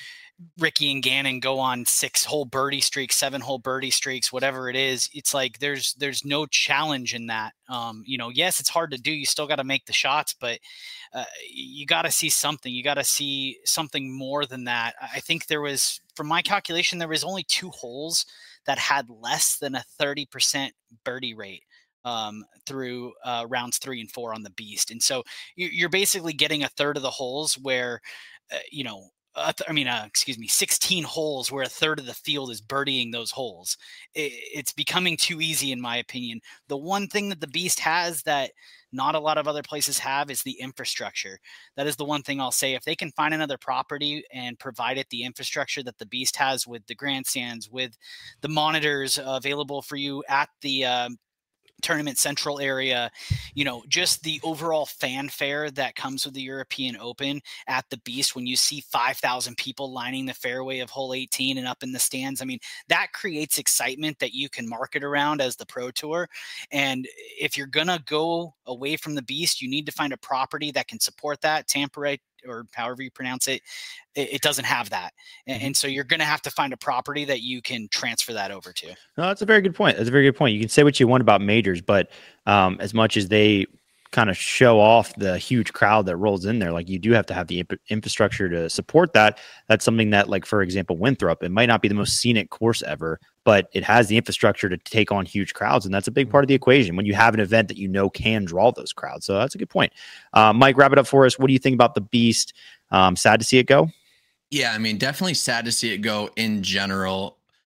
Ricky and Gannon go on six hole birdie streaks, seven hole birdie streaks, whatever it is. It's like, there's, there's no challenge in that. Um, you know, yes, it's hard to do. You still got to make the shots, but uh, you got to see something, you got to see something more than that. I think there was, from my calculation, there was only two holes that had less than a thirty percent birdie rate um, through uh, rounds three and four on the beast. And so you're basically getting a third of the holes where, uh, you know, Uh, I mean, uh, excuse me, sixteen holes where a third of the field is birdieing those holes. It, it's becoming too easy, in my opinion. The one thing that the beast has that not a lot of other places have is the infrastructure. That is the one thing I'll say. If they can find another property and provide it the infrastructure that the beast has, with the grandstands, with the monitors uh, available for you at the um, tournament central area, you know, just the overall fanfare that comes with the European Open at the beast, when you see five thousand people lining the fairway of hole eighteen and up in the stands, I mean, that creates excitement that you can market around as the Pro Tour. And if you're going to go away from the beast, you need to find a property that can support that. Tampere, or however you pronounce it, it, it doesn't have that. And, and so you're going to have to find a property that you can transfer that over to. No, that's a very good point. That's a very good point. You can say what you want about majors, but um, as much as they kind of show off the huge crowd that rolls in there, like, you do have to have the imp- infrastructure to support that. That's something that, like, for example, Winthrop, it might not be the most scenic course ever, but it has the infrastructure to take on huge crowds. And that's a big part of the equation when you have an event that you know can draw those crowds. So that's a good point. Uh, Mike, wrap it up for us. What do you think about the beast? Um, sad to see it go? Yeah, I mean, definitely sad to see it go in general.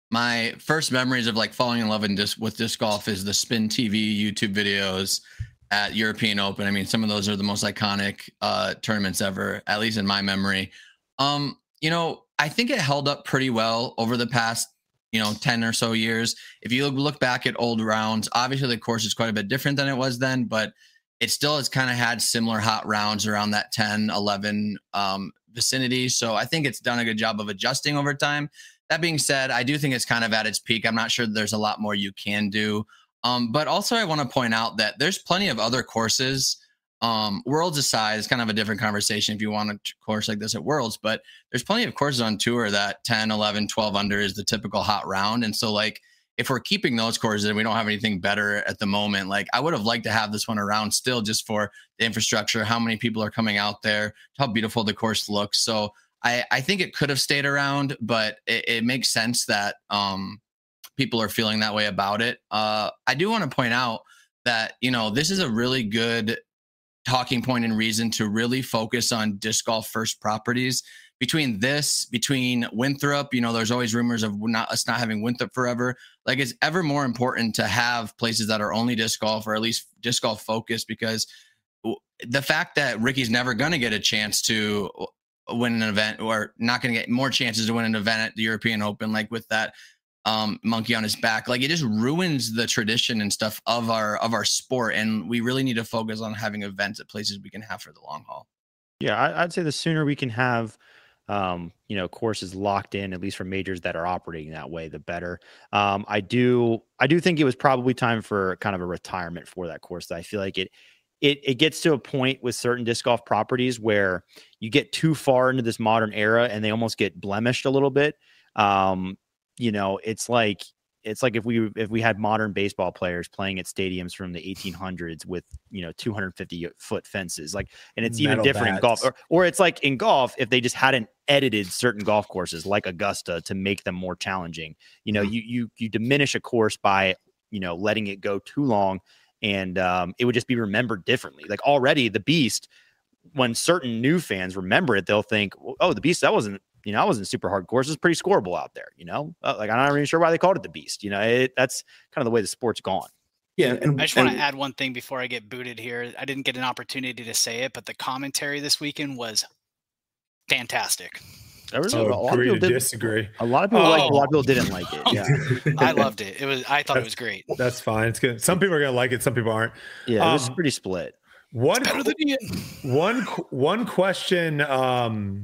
My first memories of like falling in love in disc, with disc golf is the Spin T V YouTube videos at European Open. I mean, some of those are the most iconic uh, tournaments ever, at least in my memory. Um, you know, I think it held up pretty well over the past, you know, ten or so years. If you look, look back at old rounds, obviously the course is quite a bit different than it was then, but it still has kind of had similar hot rounds around that ten, eleven um, vicinity. So I think it's done a good job of adjusting over time. That being said, I do think it's kind of at its peak. I'm not sure there's a lot more you can do. Um, but also I want to point out that there's plenty of other courses. Um, Worlds aside, it's kind of a different conversation if you want a course like this at Worlds, but there's plenty of courses on tour that ten, eleven, twelve under is the typical hot round. And so like, if we're keeping those courses and we don't have anything better at the moment, like I would have liked to have this one around still just for the infrastructure, how many people are coming out there, how beautiful the course looks. So I, I think it could have stayed around, but it, it makes sense that um, people are feeling that way about it. Uh, I do want to point out that, you know, this is a really good talking point and reason to really focus on disc golf first properties. Between this, between Winthrop, you know, there's always rumors of not us not having Winthrop forever. Like it's ever more important to have places that are only disc golf or at least disc golf focused, because the fact that Ricky's never going to get a chance to win an event or not going to get more chances to win an event at the European Open, like with that um, monkey on his back, like it just ruins the tradition and stuff of our, of our sport. And we really need to focus on having events at places we can have for the long haul. Yeah. I, I'd say the sooner we can have, Um, you know, courses locked in, at least for majors that are operating that way, the better. Um, I do, I do think it was probably time for kind of a retirement for that course. I feel like it, it, it gets to a point with certain disc golf properties where you get too far into this modern era and they almost get blemished a little bit. Um, you know, it's like, it's like if we, if we had modern baseball players playing at stadiums from the eighteen hundreds with, you know, two hundred fifty foot fences, like, and it's Metal even different bats. in golf, or, or it's like in golf, if they just hadn't edited certain golf courses like Augusta to make them more challenging, you know, mm-hmm. you, you, you diminish a course by, you know, letting it go too long, and um, it would just be remembered differently. Like already the Beast, when certain new fans remember it, they'll think, oh, the Beast, that wasn't, you know, that wasn't super hard course. It's pretty scoreable out there, you know, uh, like I'm not really sure why they called it the Beast. You know, it, that's kind of the way the sport's gone. Yeah. And I just want to add one thing before I get booted here. I didn't get an opportunity to say it, but the commentary this weekend was fantastic. There was oh, a, a lot agree of people to did, disagree. A lot of people oh. liked it. A lot of people didn't like it. Yeah. I loved it. It was, I thought it was great. That's fine. It's good. Some people are going to like it. Some people aren't. Yeah. It was um, pretty split. One, better than Ian. one, one question, um,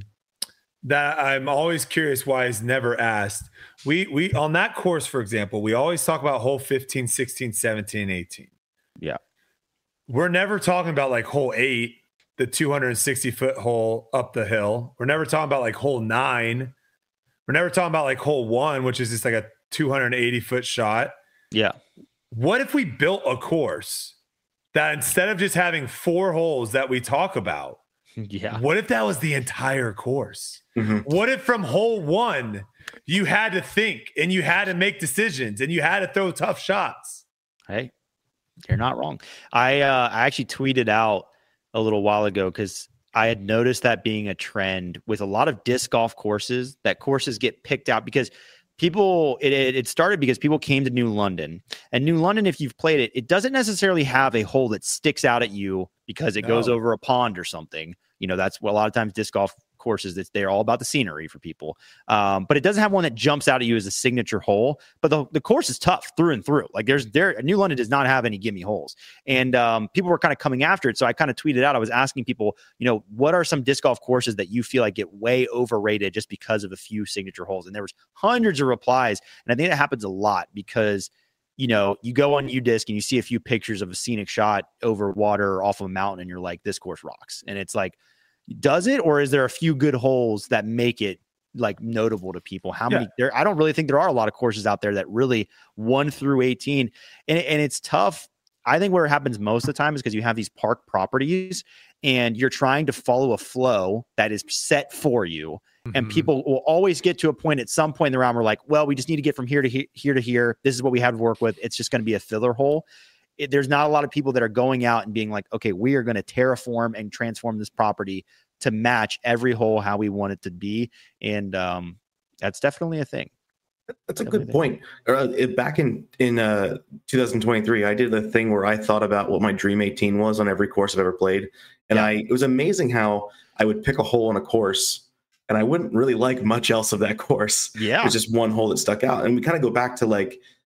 that I'm always curious why is never asked. We we on that course, for example, we always talk about hole fifteen, sixteen, seventeen, eighteen. Yeah. We're never talking about like hole eight, the two hundred sixty foot hole up the hill. We're never talking about like hole nine. We're never talking about like hole one, which is just like a two hundred eighty foot shot. Yeah. What if we built a course that instead of just having four holes that we talk about, yeah, what if that was the entire course? Mm-hmm. What if from hole one you had to think and you had to make decisions and you had to throw tough shots? Hey, you're not wrong. I uh, I actually tweeted out a little while ago because I had noticed that being a trend with a lot of disc golf courses, that courses get picked out because people, it, it started because people came to New London. And New London, if you've played it, it doesn't necessarily have a hole that sticks out at you because it No. goes over a pond or something. You know, that's what a lot of times disc golf courses, that they're all about the scenery for people. Um, but it doesn't have one that jumps out at you as a signature hole. But the, the course is tough through and through. Like there's there, New London does not have any gimme holes. And um, people were kind of coming after it. So I kind of tweeted out, I was asking people, you know, what are some disc golf courses that you feel like get way overrated just because of a few signature holes? And there was hundreds of replies. And I think that happens a lot because, you know, you go on UDisc and you see a few pictures of a scenic shot over water or off of a mountain and you're like, this course rocks. And it's like, does it, or is there a few good holes that make it like notable to people? How many yeah. there? I don't really think there are a lot of courses out there that really one through eighteen, and, and it's tough. I think where it happens most of the time is because you have these park properties and you're trying to follow a flow that is set for you. Mm-hmm. And people will always get to a point at some point in the round where like, well, we just need to get from here to he- here to here. This is what we have to work with. It's just going to be a filler hole. It, there's not a lot of people that are going out and being like, okay, we are going to terraform and transform this property to match every hole how we want it to be. And um, that's definitely a thing. That's a good point. Uh, it, back in, in uh, two thousand twenty-three, I did a thing where I thought about what my dream eighteen was on every course I've ever played. And yeah. I it was amazing how I would pick a hole on a course and I wouldn't really like much else of that course. Yeah. It's just one hole that stuck out. And we kind of go back to like,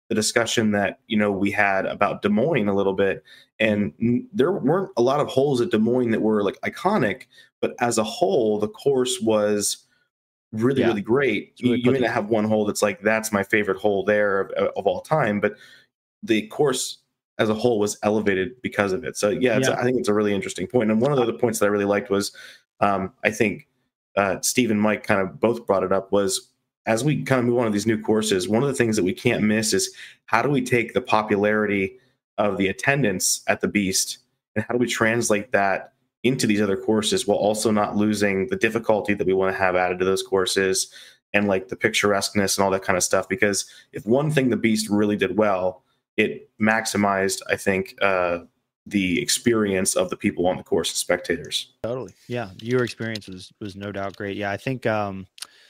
the discussion that, you know, we had about Des Moines a little bit. And n- there weren't a lot of holes at Des Moines that were like iconic, but as a whole, the course was really, Yeah. really great. really You, you put may not have one hole that's like, that's my favorite hole there of, of all time, but the course as a whole was elevated because of it. So yeah, it's, Yeah. I think it's a really interesting point. And one of the other points that I really liked was, um, I think uh, Steve and Mike kind of both brought it up, was as we kind of move on to these new courses, one of the things that we can't miss is how do we take the popularity of the attendance at the Beast and how do we translate that into these other courses while also not losing the difficulty that we want to have added to those courses and like the picturesqueness and all that kind of stuff. Because if one thing the Beast really did well, it maximized, I think, uh, the experience of the people on the course and spectators. Totally. Yeah. Your experience was, was no doubt great. Yeah. I think, um,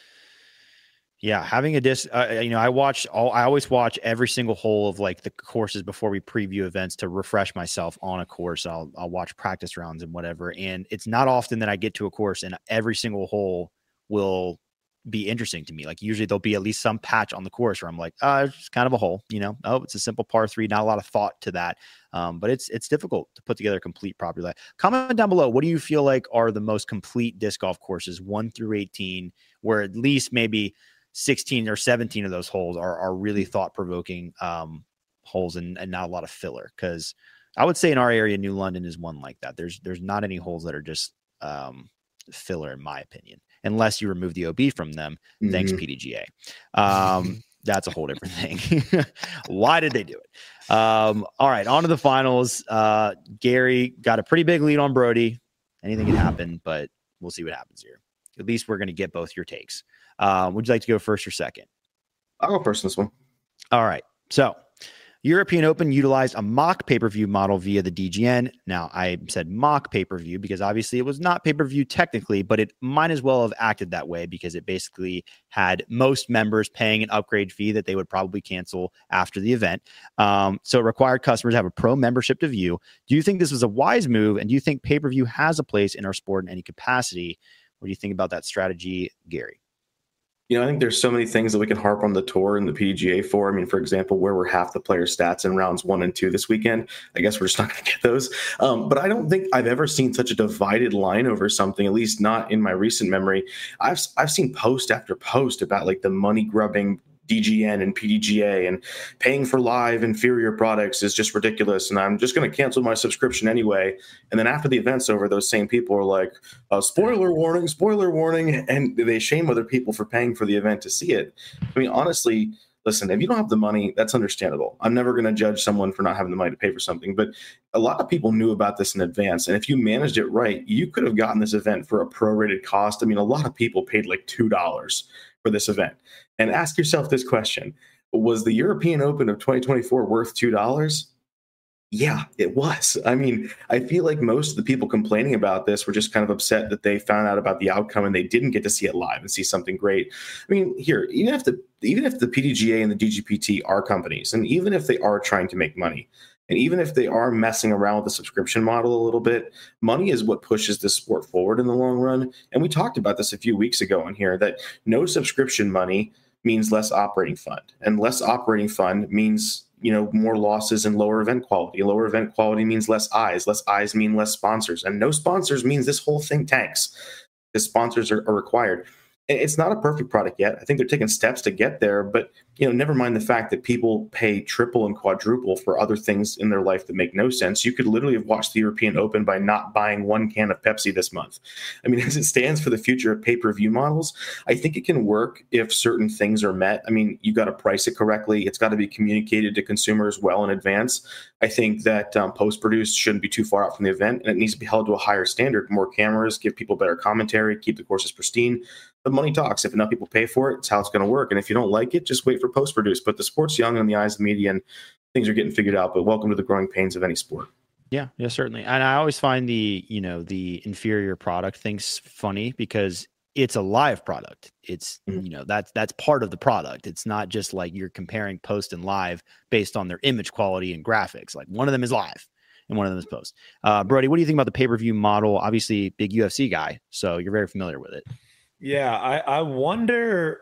yeah, having a disc, uh, you know, I watch all, I always watch every single hole of like the courses before we preview events to refresh myself on a course. I'll, I'll watch practice rounds and whatever. And it's not often that I get to a course and every single hole will be interesting to me. Like usually there'll be at least some patch on the course where I'm like, uh, it's kind of a hole, you know, oh, it's a simple par three, not a lot of thought to that. Um, but it's, it's difficult to put together a complete property. Comment down below. What do you feel like are the most complete disc golf courses one through eighteen, where at least maybe sixteen or seventeen of those holes are, are really thought-provoking um, holes and, and not a lot of filler? Because I would say in our area, New London is one like that. There's there's not any holes that are just um, filler, in my opinion, unless you remove the O B from them. Mm-hmm. Thanks, P D G A. Um, that's a whole different thing. Why did they do it? Um, all right, on to the finals. Uh, Gary got a pretty big lead on Brody. Anything can happen, but we'll see what happens here. At least we're going to get both your takes. Uh, would you like to go first or second? I'll go first in this one. All right. So European Open utilized a mock pay-per-view model via the D G N. Now, I said mock pay-per-view because obviously it was not pay-per-view technically, but it might as well have acted that way because it basically had most members paying an upgrade fee that they would probably cancel after the event. Um, so it required customers to have a pro membership to view. Do you think this was a wise move? And do you think pay-per-view has a place in our sport in any capacity? What do you think about that strategy, Gary? You know, I think there's so many things that we can harp on the tour and the P D G A for. I mean, for example, where were half the player stats in rounds one and two this weekend? I guess we're just not going to get those. Um, but I don't think I've ever seen such a divided line over something, at least not in my recent memory. I've I've seen post after post about like the money grubbing D G N and P D G A and paying for live inferior products is just ridiculous. And I'm just going to cancel my subscription anyway. And then after the event's over, those same people are like, uh, spoiler warning, spoiler warning. And they shame other people for paying for the event to see it. I mean, honestly, listen, if you don't have the money, that's understandable. I'm never going to judge someone for not having the money to pay for something. But a lot of people knew about this in advance. And if you managed it right, you could have gotten this event for a prorated cost. I mean, a lot of people paid like two dollars for this event. And ask yourself this question: was the European Open of twenty twenty-four worth two dollars? Yeah, it was. I mean, I feel like most of the people complaining about this were just kind of upset that they found out about the outcome and they didn't get to see it live and see something great. I mean, here, even if the even if the P D G A and the D G P T are companies, and even if they are trying to make money, and even if they are messing around with the subscription model a little bit, money is what pushes this sport forward in the long run. And we talked about this a few weeks ago on here, that no subscription money means less operating fund, and less operating fund means, you know, more losses and lower event quality. Lower event quality means less eyes. Less eyes mean less sponsors, and no sponsors means this whole thing tanks. Because sponsors are, are required. It's not a perfect product yet. I think they're taking steps to get there, but, you know, never mind the fact that people pay triple and quadruple for other things in their life that make no sense. You could literally have watched the European Open by not buying one can of Pepsi this month. I mean, as it stands for the future of pay-per-view models, I think it can work if certain things are met. I mean, you got to price it correctly. It's got to be communicated to consumers well in advance. I think that um, post-produced shouldn't be too far out from the event, and it needs to be held to a higher standard. More cameras, give people better commentary, keep the courses pristine. But money talks. If enough people pay for it, it's how it's going to work. And if you don't like it, just wait for post-produce. But the sport's young in the eyes of the media, and things are getting figured out. But welcome to the growing pains of any sport. Yeah, yeah, certainly. And I always find the, you know, the inferior product things funny because it's a live product. It's, mm-hmm. you know, that's that's part of the product. It's not just like you're comparing post and live based on their image quality and graphics. Like one of them is live and one of them is post. Uh, Brody, what do you think about the pay-per-view model? Obviously, big U F C guy, so you're very familiar with it. Yeah, I, I wonder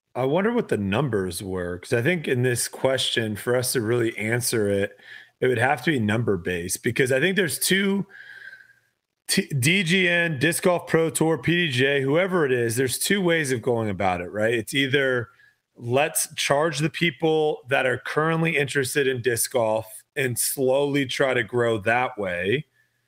I wonder what the numbers were, because I think in this question, for us to really answer it, it would have to be number based, because I think there's two T- D G N, Disc Golf Pro Tour, P D G A, whoever it is, there's two ways of going about it, right? It's either let's charge the people that are currently interested in disc golf and slowly try to grow that way,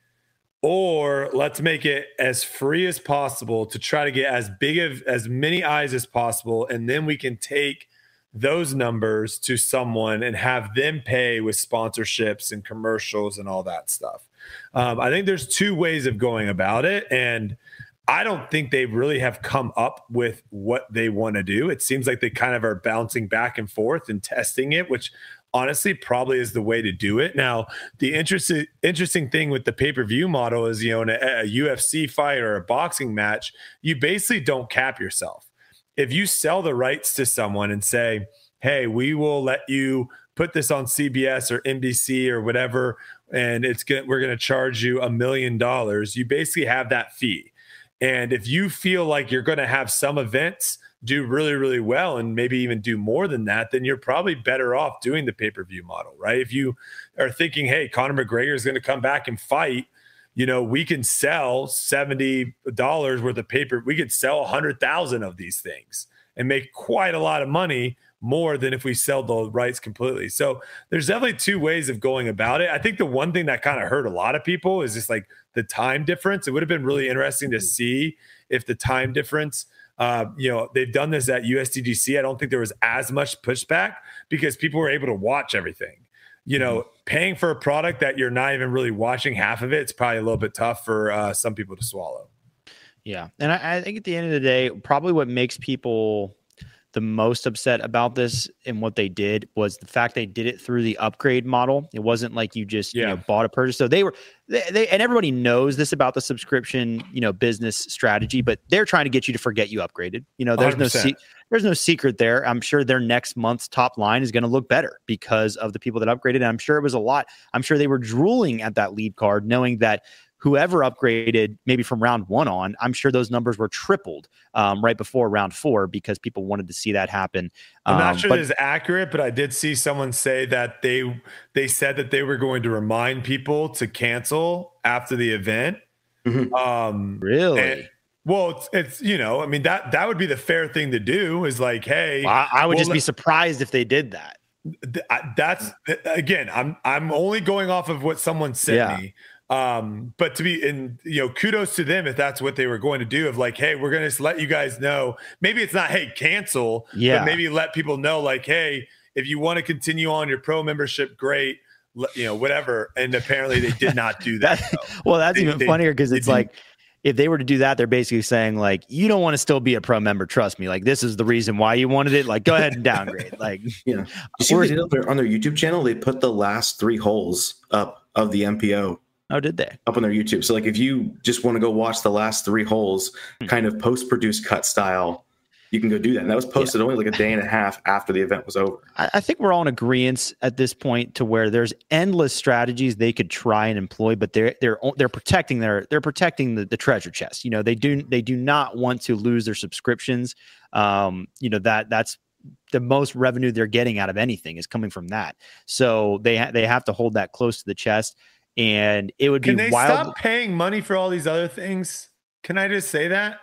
or let's make it as free as possible to try to get as big of as many eyes as possible, and then we can take those numbers to someone and have them pay with sponsorships and commercials and all that stuff. Um, I think there's two ways of going about it, and I don't think they really have come up with what they want to do. It seems like they kind of are bouncing back and forth and testing it, which honestly probably is the way to do it. Now, the interesting interesting thing with the pay-per-view model is, you know, in a, a U F C fight or a boxing match, you basically don't cap yourself. If you sell the rights to someone and say, hey, we will let you put this on C B S or N B C or whatever, and it's gonna, we're going to charge you a million dollars, you basically have that fee. And if you feel like you're going to have some events do really, really well and maybe even do more than that, then you're probably better off doing the pay-per-view model, right? If you are thinking, hey, Conor McGregor is going to come back and fight, you know, we can sell seventy dollars worth of paper. We could sell one hundred thousand of these things and make quite a lot of money, more than if we sell the rights completely. So there's definitely two ways of going about it. I think the one thing that kind of hurt a lot of people is just like the time difference. It would have been really interesting to see if the time difference, uh, you know, they've done this at U S D G C. I don't think there was as much pushback because people were able to watch everything. You know, paying for a product that you're not even really watching half of it, it's probably a little bit tough for uh, some people to swallow. Yeah. And I, I think at the end of the day, probably what makes people the most upset about this and what they did was the fact they did it through the upgrade model. It wasn't like you just yeah. you know, bought a purchase. So they were, they, they, and everybody knows this about the subscription, you know, business strategy, but they're trying to get you to forget you upgraded. You know, there's one hundred percent. no, se- there's no secret there. I'm sure their next month's top line is going to look better because of the people that upgraded. And I'm sure it was a lot. I'm sure they were drooling at that lead card, knowing that whoever upgraded maybe from round one on, I'm sure those numbers were tripled um, right before round four because people wanted to see that happen. I'm not um, sure but, it is accurate, but I did see someone say that they they said that they were going to remind people to cancel after the event. Mm-hmm. Um, really? And, well, it's, it's, you know, I mean, that that would be the fair thing to do is like, hey, well, I, I would well, just let, be surprised if they did that. Th- that's again, I'm I'm only going off of what someone sent yeah. me. Um, but to be in, you know, kudos to them if that's what they were going to do of like, hey, we're going to let you guys know. Maybe it's not, hey, cancel, yeah. but maybe let people know like, hey, if you want to continue on your pro membership, great, you know, whatever. And apparently they did not do that. that well, that's they, even they, funnier because it's did. like, if they were to do that, they're basically saying like, you don't want to still be a pro member. Trust me. Like, this is the reason why you wanted it. Like, go ahead and downgrade. Like, yeah. You see what they did on their, on their YouTube channel? They put the last three holes up of the M P O. Oh, did they? Up on their YouTube. So like if you just want to go watch the last three holes hmm. kind of post-produced cut style, you can go do that. And that was posted yeah. only like a day and a half after the event was over. I, I think we're all in agreement at this point to where there's endless strategies they could try and employ, but they're they're they're protecting their they're protecting the, the treasure chest. You know, they do they do not want to lose their subscriptions. Um, you know, that that's the most revenue they're getting out of anything is coming from that. So they ha- they have to hold that close to the chest. And it would Can be they wild. Stop paying money for all these other things? Can I just say that?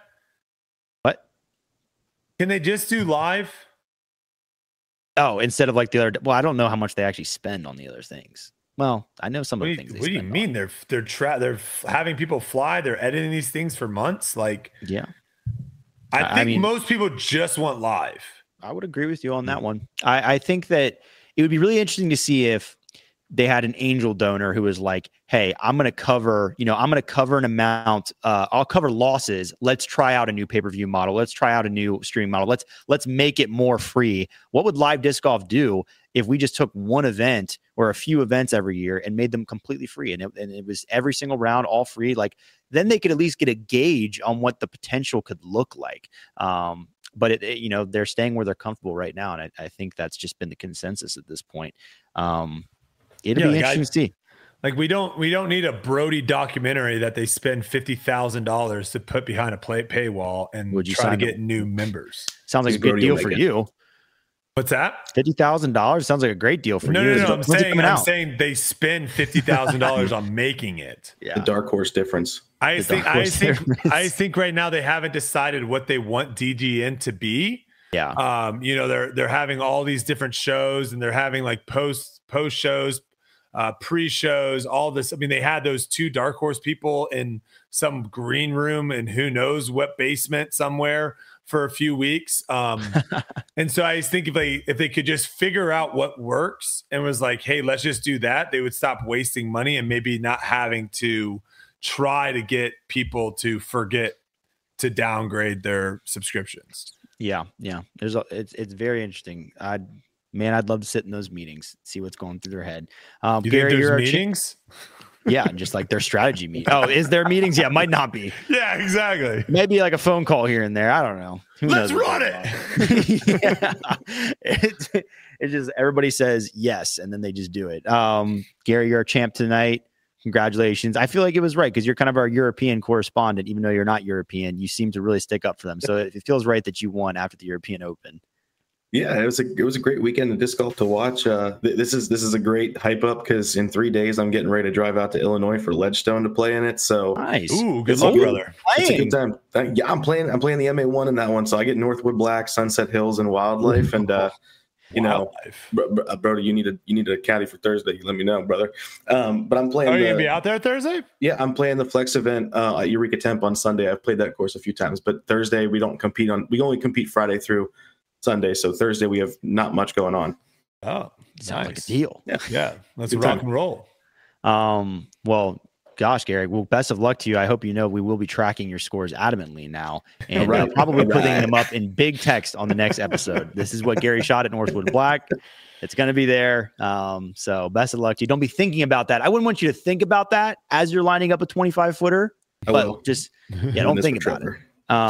What? Can they just do live? Oh, instead of like the other. Well, I don't know how much they actually spend on the other things. Well, I know some what of the you, things. They what do you mean? On. They're they're tra- they're having people fly. They're editing these things for months. Like, yeah, I think I mean, most people just want live. I would agree with you on that one. I, I think that it would be really interesting to see if they had an angel donor who was like, hey, I'm going to cover, you know, I'm going to cover an amount. Uh, I'll cover losses. Let's try out a new pay-per-view model. Let's try out a new streaming model. Let's, let's make it more free. What would live disc golf do if we just took one event or a few events every year and made them completely free? And it, and it was every single round, all free. Like then they could at least get a gauge on what the potential could look like. Um, but it, it, you know, they're staying where they're comfortable right now. And I, I think that's just been the consensus at this point. Um, It'll yeah, be like interesting I, to see. Like we don't we don't need a Brody documentary that they spend fifty thousand dollars to put behind a play paywall and Would you try to sign get up? new members. Sounds like Is a good Brody deal will for make it. you. What's that? Fifty thousand dollars sounds like a great deal for No, you. no, no. When's I'm it saying coming I'm out? saying they spend fifty thousand dollars on making it. Yeah. The dark horse difference. I The think dark I horse think difference. I think right now they haven't decided what they want D G N to be. Yeah. Um, you know, they're they're having all these different shows and they're having like post post shows, uh, pre shows, all this. I mean, they had those two dark horse people in some green room and who knows what basement somewhere for a few weeks. Um, and so I just think if they if they could just figure out what works and was like, hey, let's just do that, they would stop wasting money and maybe not having to try to get people to forget to downgrade their subscriptions. Yeah, yeah. There's a, it's it's very interesting. I man, I'd love to sit in those meetings, see what's going through their head. Um, You Gary, think you're there's our cha- meetings? yeah, just like their strategy meeting. Oh, is there meetings? Yeah, might not be. Yeah, exactly. Maybe like a phone call here and there. I don't know. Who Let's knows what run they're it. about. yeah. It's it's just everybody says yes and then they just do it. Um, Gary, you're a champ tonight. Congratulations. I feel like it was right because you're kind of our European correspondent, even though you're not European. You seem to really stick up for them. So it, it feels right that you won after the European Open. Yeah, it was a it was a great weekend of disc golf to watch. Uh, th- this is this is a great hype up because in three days I'm getting ready to drive out to Illinois for Ledgestone to play in it. So Nice. Ooh, good It's luck, good. brother. it's a Playing. good time. Uh, yeah, I'm playing. I'm playing the M A one in that one. So I get Northwood Black, Sunset Hills, and Wildlife. And uh, you know, Wildlife. bro, bro, brother, you need a you need a caddy for Thursday. You let me know, brother. Um, but I'm playing. Are you the- gonna be out there Thursday? Yeah, I'm playing the Flex event uh, at Eureka Temp on Sunday. I've played that course a few times, but Thursday we don't compete on. We only compete Friday through Sunday. So Thursday we have not much going on. Oh, Sounds like a nice. deal. Yeah, let's Good rock time. and roll. Um, well, gosh, Gary, well, best of luck to you. I hope you know we will be tracking your scores adamantly now and uh, Right. probably putting Right. them up in big text on the next episode. This is what Gary shot at Northwood Black. It's going to be there. Um, so best of luck to you. Don't be thinking about that. I wouldn't want you to think about that as you're lining up a twenty-five footer, I but will. just, yeah, don't Miss think for about it.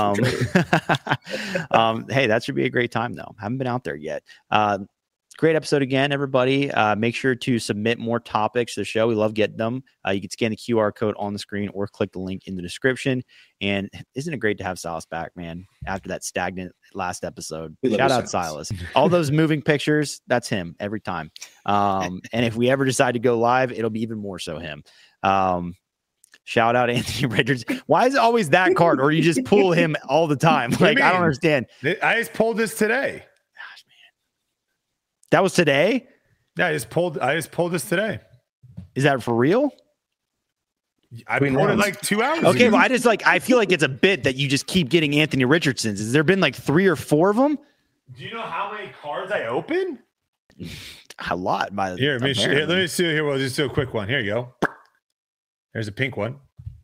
Trevor. Um, um, hey, that should be a great time though. Haven't been out there yet. Uh, great episode again, everybody. Uh, make sure to submit more topics to the show. We love getting them. Uh, you can scan the Q R code on the screen or click the link in the description. And isn't it great to have Silas back, man? After that stagnant last episode, We love shout you, out Silas. Silas. All those moving pictures, that's him every time. Um, and if we ever decide to go live, it'll be even more so him. Um, Shout out Anthony Richards. Why is it always that card, or you just pull him all the time? do you Like I don't mean? understand. I just pulled this today. Gosh, man, that was today. Yeah, I just pulled. I just pulled this today. Is that for real? I Between pulled it rounds. like two hours. Okay, ago. well, I just like I feel like it's a bit that you just keep getting Anthony Richardsons. Has there been like three or four of them? Do you know how many cards I opened? A lot. By Here, let me, show, here, apparently. let me see. Here, we'll just do a quick one. Here you go. There's a pink one.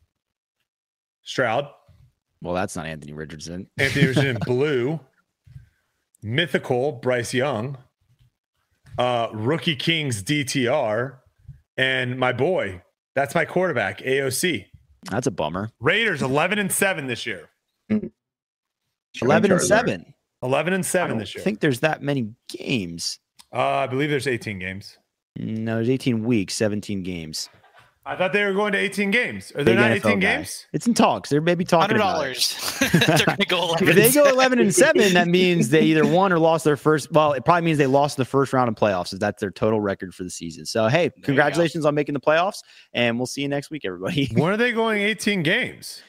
Stroud. Well, that's not Anthony Richardson. Anthony Richardson in blue. Mythical Bryce Young. Uh, Rookie Kings D T R. And my boy. That's my quarterback, A O C. That's a bummer. Raiders eleven and seven this year. Eleven and Charizard. seven. eleven and I seven don't this year. think there's that many games. uh, I believe there's eighteen games. No, there's eighteen weeks, seventeen games. I thought they were going to eighteen games. Are there Big not N F L eighteen guy. games? It's in talks. They're maybe talking Hundred about it. dollars. They're gonna go eleven. If they go eleven and seven, that means they either won or lost their first. Well, it probably means they lost the first round of playoffs. If that's their total record for the season. So, hey, congratulations on making the playoffs, and we'll see you next week, everybody. When are they going eighteen games?